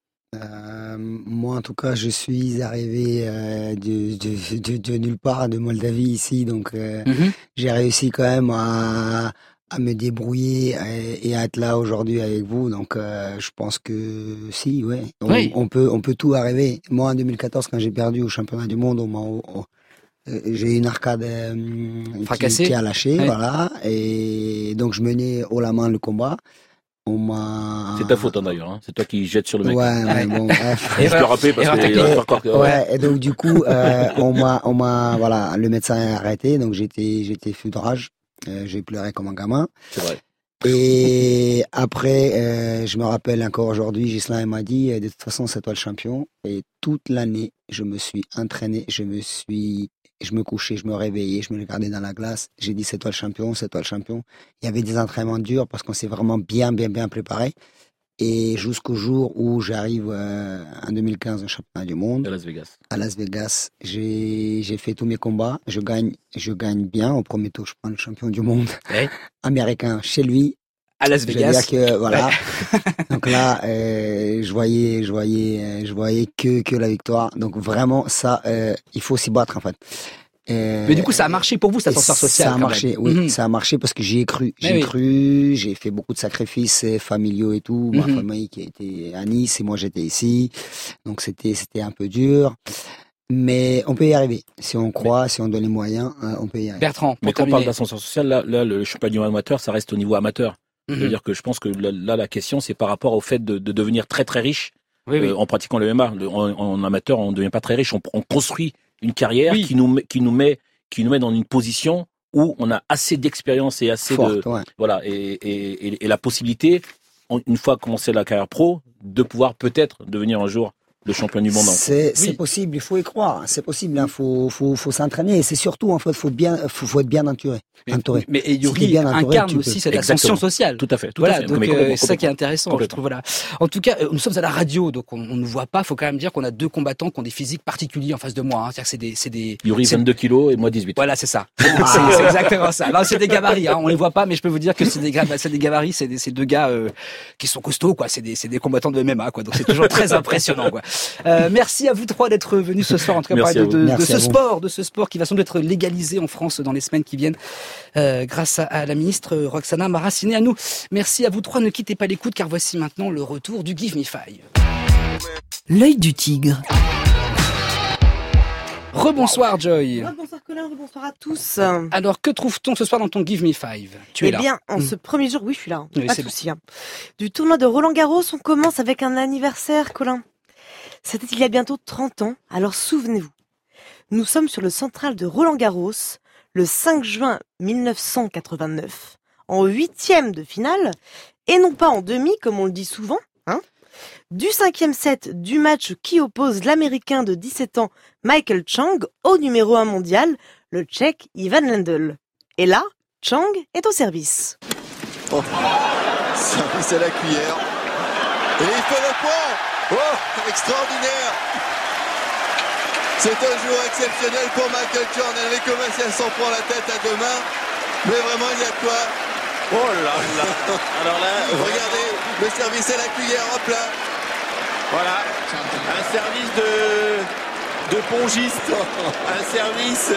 S20: Euh, moi, en tout cas, je suis arrivé euh, de, de, de, de nulle part, de Moldavie ici, donc euh,
S1: Mhm.
S20: j'ai réussi quand même à, à me débrouiller et, et à être là aujourd'hui avec vous. Donc, euh, je pense que si, ouais, on,
S1: Oui.
S20: on peut, on peut tout arriver. Moi, en deux mille quatorze, quand j'ai perdu au championnat du monde, on m'a, on- euh, j'ai eu une arcade euh, qui,
S1: Fracassée.
S20: qui a lâché,
S1: Ouais.
S20: voilà, et donc je menais haut la main le combat. On m'a.
S18: C'est ta faute hein, d'ailleurs. Hein. C'est toi qui jettes sur le mec.
S20: Ouais, ouais, bon, bref.
S18: Je peux le rappeler parce
S1: Erreur
S18: que
S1: technique.
S18: il y a encore que-
S20: Ouais, et donc du coup, euh, on m'a, on m'a, voilà, le médecin a arrêté, donc j'étais, j'étais fou de rage, euh, j'ai pleuré comme un gamin.
S18: C'est vrai.
S20: Et après, euh, je me rappelle encore aujourd'hui, Ghislain m'a dit, euh, de toute façon, c'est toi le champion. Et toute l'année, je me suis entraîné, je me suis, je me couchais, je me réveillais, je me regardais dans la glace. J'ai dit, c'est toi le champion, c'est toi le champion. Il y avait des entraînements durs parce qu'on s'est vraiment bien, bien, bien préparé. Et jusqu'au jour où j'arrive euh, en deux mille quinze au championnat du monde
S18: À Las Vegas.
S20: à Las Vegas, j'ai j'ai fait tous mes combats, je gagne, je gagne bien. Au premier tour, je prends le champion du monde
S1: Ouais.
S20: américain chez lui.
S1: À Las
S20: Je veux
S1: Vegas.
S20: dire que voilà. Donc là, euh, je voyais, je voyais, euh, je voyais que que la victoire. Donc vraiment, ça, euh, il faut s'y battre en fait. Euh,
S1: Mais du coup, ça a marché pour vous, cet
S20: et
S1: ascenseur social.
S20: Ça a
S1: quand
S20: marché,
S1: même.
S20: oui,
S1: Mhm.
S20: ça a marché parce que j'y ai cru.
S1: Mais
S20: J'ai
S1: oui.
S20: cru, j'ai fait beaucoup de sacrifices euh, familiaux et tout. Ma
S1: Mhm.
S20: famille qui était à Nice et moi j'étais ici, donc c'était c'était un peu dur. Mais on peut y arriver. Si on croit, si on donne les moyens, euh, on peut y arriver.
S1: Bertrand, pour
S18: Mais quand on
S1: terminer.
S18: parle d'ascenseur social, là, là, le championnat amateur, ça reste au niveau amateur.
S1: Mhm.
S18: C'est-à-dire que je pense que là, là, la question, c'est par rapport au fait de, de devenir très très riche
S1: Oui, oui.
S18: euh, en pratiquant le M M A. Le- En, en amateur, on ne devient pas très riche. On, on construit une carrière
S1: Oui.
S18: qui nous met, qui nous met, qui nous met dans une position où on a assez d'expérience et assez de
S20: Forte, ouais.
S18: voilà et, et, et, et la possibilité, en- une fois commencé la carrière pro, de pouvoir peut-être devenir un jour le champion du monde.
S20: C'est c'est
S18: Oui.
S20: possible, il faut y croire. C'est possible, il faut, faut, faut s'entraîner. Et c'est surtout, en fait, faut bien, faut, faut être bien entouré. entouré.
S1: Mais et
S20: Si t'es
S1: Yuri
S20: bien entouré,
S1: incarne
S20: tu peux.
S1: aussi cette
S18: Exactement.
S1: ascension sociale.
S18: Tout à fait. Tout
S1: Voilà,
S18: à fait.
S1: donc
S18: Mais
S1: euh,
S18: complètement,
S1: c'est ça qui est
S18: complètement.
S1: intéressant, je
S18: Complètement.
S1: trouve. Voilà. En tout cas, euh, nous sommes à la radio, donc on, on ne voit pas. Il faut quand même dire qu'on a deux combattants qui ont des physiques particuliers en face de moi. Hein. C'est-à-dire que c'est des, c'est des.
S18: Yuri
S1: c'est-
S18: vingt-deux kilos et moi dix-huit.
S1: Voilà, c'est ça. C'est c'est exactement ça. Non, c'est des gabarits. Hein. On les voit pas, mais je peux vous dire que c'est des, gra- c'est des gabarits. C'est des, c'est deux gars euh, qui sont costauds, quoi. C'est des, c'est des combattants de M M A, quoi. Donc c'est toujours très impressionnant, quoi. Euh, merci à vous trois d'être venus ce soir, en tout cas,
S18: Merci
S1: parler
S18: à
S1: de,
S18: vous.
S1: de, de
S20: Merci
S1: ce
S20: à vous.
S1: sport, de ce sport qui va sans doute être légalisé en France dans les semaines qui viennent, euh, grâce à, à la ministre Roxana Maraciné. À nous, merci à vous trois. Ne quittez pas l'écoute, car voici maintenant le retour du Give Me Five.
S10: L'œil du tigre.
S1: Rebonsoir, Joy.
S9: Bonsoir Colin, bonsoir à tous.
S1: Alors, que trouve-t-on ce soir dans ton Give Me Five? Tu es
S9: eh
S1: là.
S9: bien, en
S1: Mm.
S9: ce premier jour, oui, je suis là, hein,
S1: Oui,
S9: pas
S1: c'est
S9: de
S1: bon.
S9: souci. hein. Du tournoi de Roland Garros, on commence avec un anniversaire, Colin. C'était il y a bientôt trente ans, alors souvenez-vous. Nous sommes sur le central de Roland Garros, le cinq juin mille neuf cent quatre-vingt-neuf, en huitième de finale, et non pas en demi, comme on le dit souvent, hein. Du cinquième set du match qui oppose l'Américain de dix-sept ans, Michael Chang, au numéro un mondial, le Tchèque Ivan Lendl. Et là, Chang est au service.
S2: Oh, service à la cuillère. Et il fait le point. Oh, extraordinaire. C'est un jour exceptionnel pour Michael Chang. Elle avait commencé à s'en prendre la tête à deux mains. Mais vraiment, il y a de quoi. Oh là là. Alors là, regardez, le service à la cuillère, hop là.
S3: Voilà, un service de,
S2: de pongiste, un service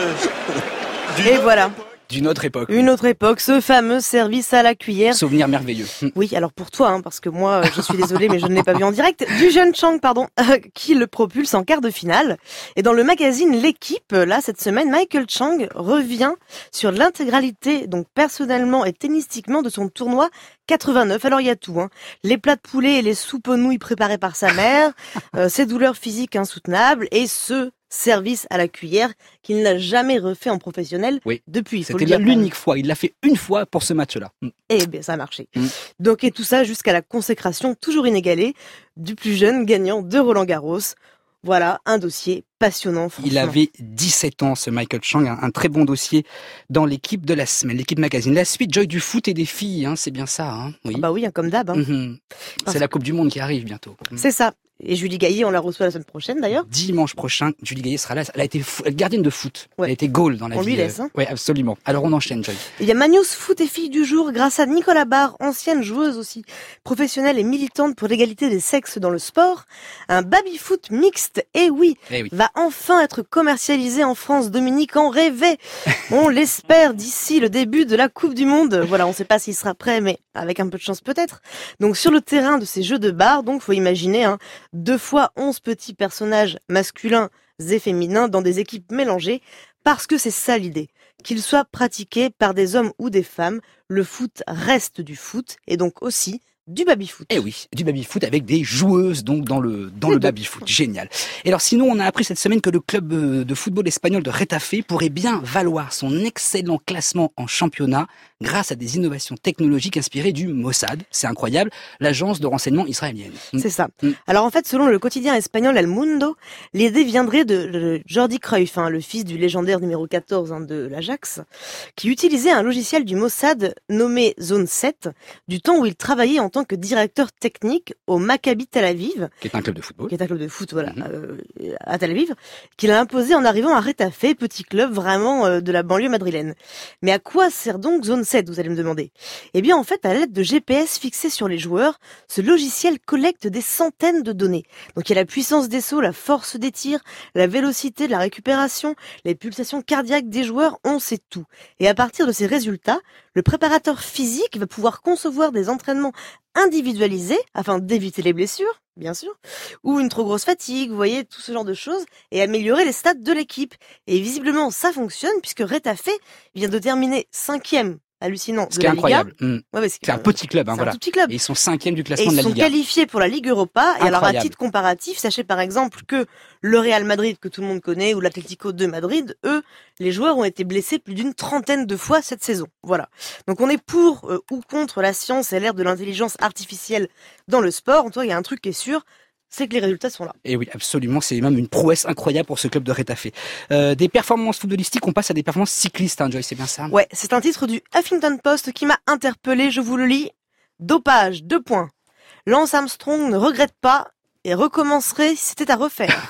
S2: de...
S9: Et voilà.
S1: D'une autre époque.
S9: Une autre époque, ce fameux service à la cuillère.
S1: Souvenir merveilleux.
S9: Oui, alors pour toi, hein, parce que moi, je suis désolée, mais je ne l'ai pas vu en direct, du jeune Chang, pardon, euh, qui le propulse en quart de finale. Et dans le magazine L'équipe, là, cette semaine, Michael Chang revient sur l'intégralité, donc personnellement et tennistiquement, de son tournoi quatre-vingt-neuf. Alors il y a tout, hein. Les plats de poulet et les soupes aux nouilles préparées par sa mère, euh, ses douleurs physiques insoutenables et ce service à la cuillère qu'il n'a jamais refait en professionnel
S1: oui.
S9: depuis.
S1: C'était bien l'unique fois. Il l'a fait une fois pour ce match-là.
S9: Et bien, ça a marché. Mm. Donc, et tout ça jusqu'à la consécration toujours inégalée du plus jeune gagnant de Roland-Garros. Voilà, un dossier passionnant.
S1: Il avait dix-sept ans, ce Michael Chang, un, un très bon dossier dans l'équipe de la semaine, l'équipe magazine. La suite, Joy, du foot et des filles, hein, c'est bien ça. Hein, oui.
S9: Ah bah oui, hein, comme d'hab. Hein.
S1: Mm-hmm. C'est que... la Coupe du Monde qui arrive bientôt.
S9: C'est ça. Et Julie Gaillet, on la reçoit la semaine prochaine d'ailleurs.
S1: Dimanche prochain, Julie Gaillet sera là. Elle a été fou... gardienne de foot.
S9: Ouais.
S1: Elle a été goal dans la
S9: on
S1: vie.
S9: On lui laisse. Hein.
S1: Oui, absolument. Alors on enchaîne, Joy.
S9: Il y a Magnus Foot et filles du jour grâce à Nicolas Barre, ancienne joueuse aussi, professionnelle et militante pour l'égalité des sexes dans le sport. Un baby-foot mixte, et oui,
S1: eh oui,
S9: va enfin être commercialisé en France. Dominique en rêvait. On l'espère d'ici le début de la Coupe du Monde. Voilà, on ne sait pas s'il sera prêt, mais avec un peu de chance peut-être. Donc sur le terrain de ces jeux de barre, donc faut imaginer hein, deux fois onze petits personnages masculins et féminins dans des équipes mélangées, parce que c'est ça l'idée. Qu'il soit pratiqué par des hommes ou des femmes, le foot reste du foot, et donc aussi du baby-foot.
S1: Eh oui, du baby-foot avec des joueuses donc dans le dans le baby-foot. Génial. Et alors sinon, on a appris cette semaine que le club de football espagnol de Retafe pourrait bien valoir son excellent classement en championnat grâce à des innovations technologiques inspirées du Mossad. C'est incroyable, l'agence de renseignement israélienne.
S9: C'est ça. Mm. Alors en fait, selon le quotidien espagnol El Mundo, l'idée viendrait de Jordi Cruyff, hein, le fils du légendaire numéro quatorze hein, de l'Ajax, qui utilisait un logiciel du Mossad nommé Zone sept, du temps où il travaillait en tant que directeur technique au Maccabi Tel Aviv,
S1: qui est un club de football,
S9: qui est un club de foot, voilà, mmh. euh, à Tel Aviv, qu'il a imposé en arrivant à Retafe, petit club vraiment euh, de la banlieue madrilène. Mais à quoi sert donc Zone sept, vous allez me demander? Eh bien, en fait, à l'aide de G P S fixés sur les joueurs, ce logiciel collecte des centaines de données. Donc, il y a la puissance des sauts, la force des tirs, la vélocité de la récupération, les pulsations cardiaques des joueurs, on sait tout. Et à partir de ces résultats, le préparateur physique va pouvoir concevoir des entraînements individualisés afin d'éviter les blessures, bien sûr, ou une trop grosse fatigue, vous voyez, tout ce genre de choses, et améliorer les stats de l'équipe. Et visiblement, ça fonctionne puisque Retafe vient de terminer cinquième. Hallucinant.
S1: Ce qui est incroyable. Mmh.
S9: Ouais, c'est,
S1: c'est un petit club, hein,
S9: c'est
S1: voilà.
S9: un tout petit club.
S1: Et ils sont cinquième du classement
S9: et
S1: de la
S9: Liga. Ils sont qualifiés pour la Ligue Europa. Incroyable. Et alors, à titre comparatif, sachez par exemple que le Real Madrid, que tout le monde connaît, ou l'Atlético de Madrid, eux, les joueurs ont été blessés plus d'une trentaine de fois cette saison. Voilà. Donc, on est pour euh, ou contre la science et l'ère de l'intelligence artificielle dans le sport. En tout cas, il y a un truc qui est sûr. C'est que les résultats sont là.
S1: Et oui, absolument, c'est même une prouesse incroyable pour ce club de Retafe. Euh, des performances footballistiques, on passe à des performances cyclistes, hein, Joy, c'est bien ça?
S9: Ouais, c'est un titre du Huffington Post qui m'a interpellé, je vous le lis. Dopage, deux points. Lance Armstrong ne regrette pas et recommencerait si c'était à refaire.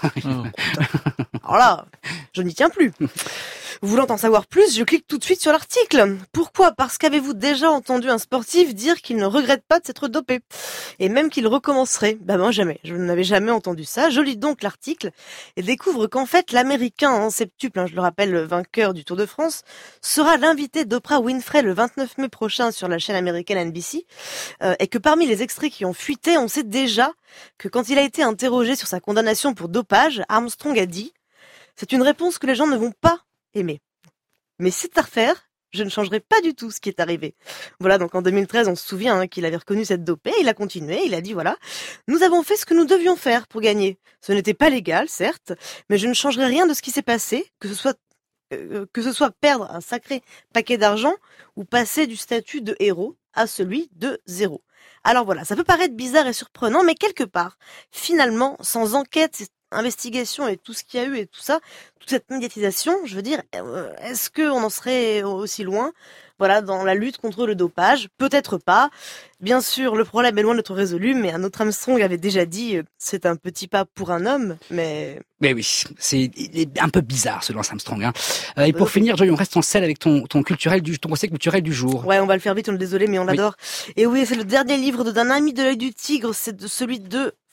S9: Alors là, je n'y tiens plus. Voulant en savoir plus, je clique tout de suite sur l'article. Pourquoi? Parce qu'avez-vous déjà entendu un sportif dire qu'il ne regrette pas de s'être dopé? Et même qu'il recommencerait? Bah moi jamais, je n'avais jamais entendu ça. Je lis donc l'article et découvre qu'en fait l'Américain en septuple, hein, je le rappelle, le vainqueur du Tour de France, sera l'invité d'Oprah Winfrey le vingt-neuf mai prochain sur la chaîne américaine N B C, euh, et que parmi les extraits qui ont fuité, on sait déjà que quand il a été interrogé sur sa condamnation pour dopage, Armstrong a dit « C'est une réponse que les gens ne vont pas aimer. Mais c'est à refaire, je ne changerai pas du tout ce qui est arrivé. » Voilà, donc en deux mille treize, on se souvient hein, qu'il avait reconnu cette dopée, il a continué, il a dit voilà, nous avons fait ce que nous devions faire pour gagner. Ce n'était pas légal, certes, mais je ne changerai rien de ce qui s'est passé, que ce soit euh, que ce soit perdre un sacré paquet d'argent ou passer du statut de héros à celui de zéro. Alors voilà, ça peut paraître bizarre et surprenant, mais quelque part, finalement, sans enquête, investigation et tout ce qu'il y a eu et tout ça, toute cette médiatisation, je veux dire, est-ce qu'on en serait aussi loin, voilà, dans la lutte contre le dopage? Peut-être pas. Bien sûr, le problème est loin d'être résolu, mais un autre Armstrong avait déjà dit, c'est un petit pas pour un homme, mais...
S1: Mais oui, c'est il est un peu bizarre ce Lance Armstrong. Hein. Euh, et pour finir, Joy, on reste en selle avec ton ton culturel du ton conseil culturel du jour.
S9: Ouais, on va le faire vite, on est désolé, mais on l'adore. Oui. Et oui, c'est le dernier livre d'un ami de l'œil du tigre, c'est de celui de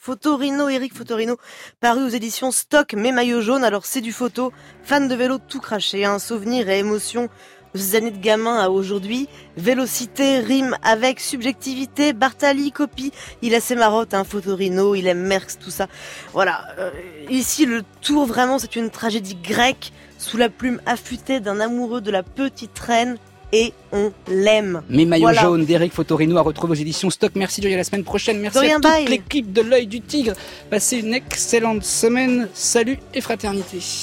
S9: Fotorino, Eric Fotorino, paru aux éditions Stock, mais maillot jaune. Alors c'est du photo, fan de vélo tout craché, un souvenir et émotion de ces années de gamin à aujourd'hui. Vélocité rime avec subjectivité. Bartali copie. Il a ses marottes, hein, Fotorino, il aime Merckx, tout ça. Voilà. Euh, ici, le tour, vraiment, c'est une tragédie grecque sous la plume affûtée d'un amoureux de la petite reine. Et on l'aime.
S1: Mes maillots
S9: voilà.
S1: jaunes d'Eric Fotorino à retrouver aux éditions Stock. Merci Joy, à la semaine prochaine. Merci
S9: rien,
S1: à toute
S9: bye.
S1: l'équipe de l'Œil du Tigre. Passez une excellente semaine. Salut et fraternité.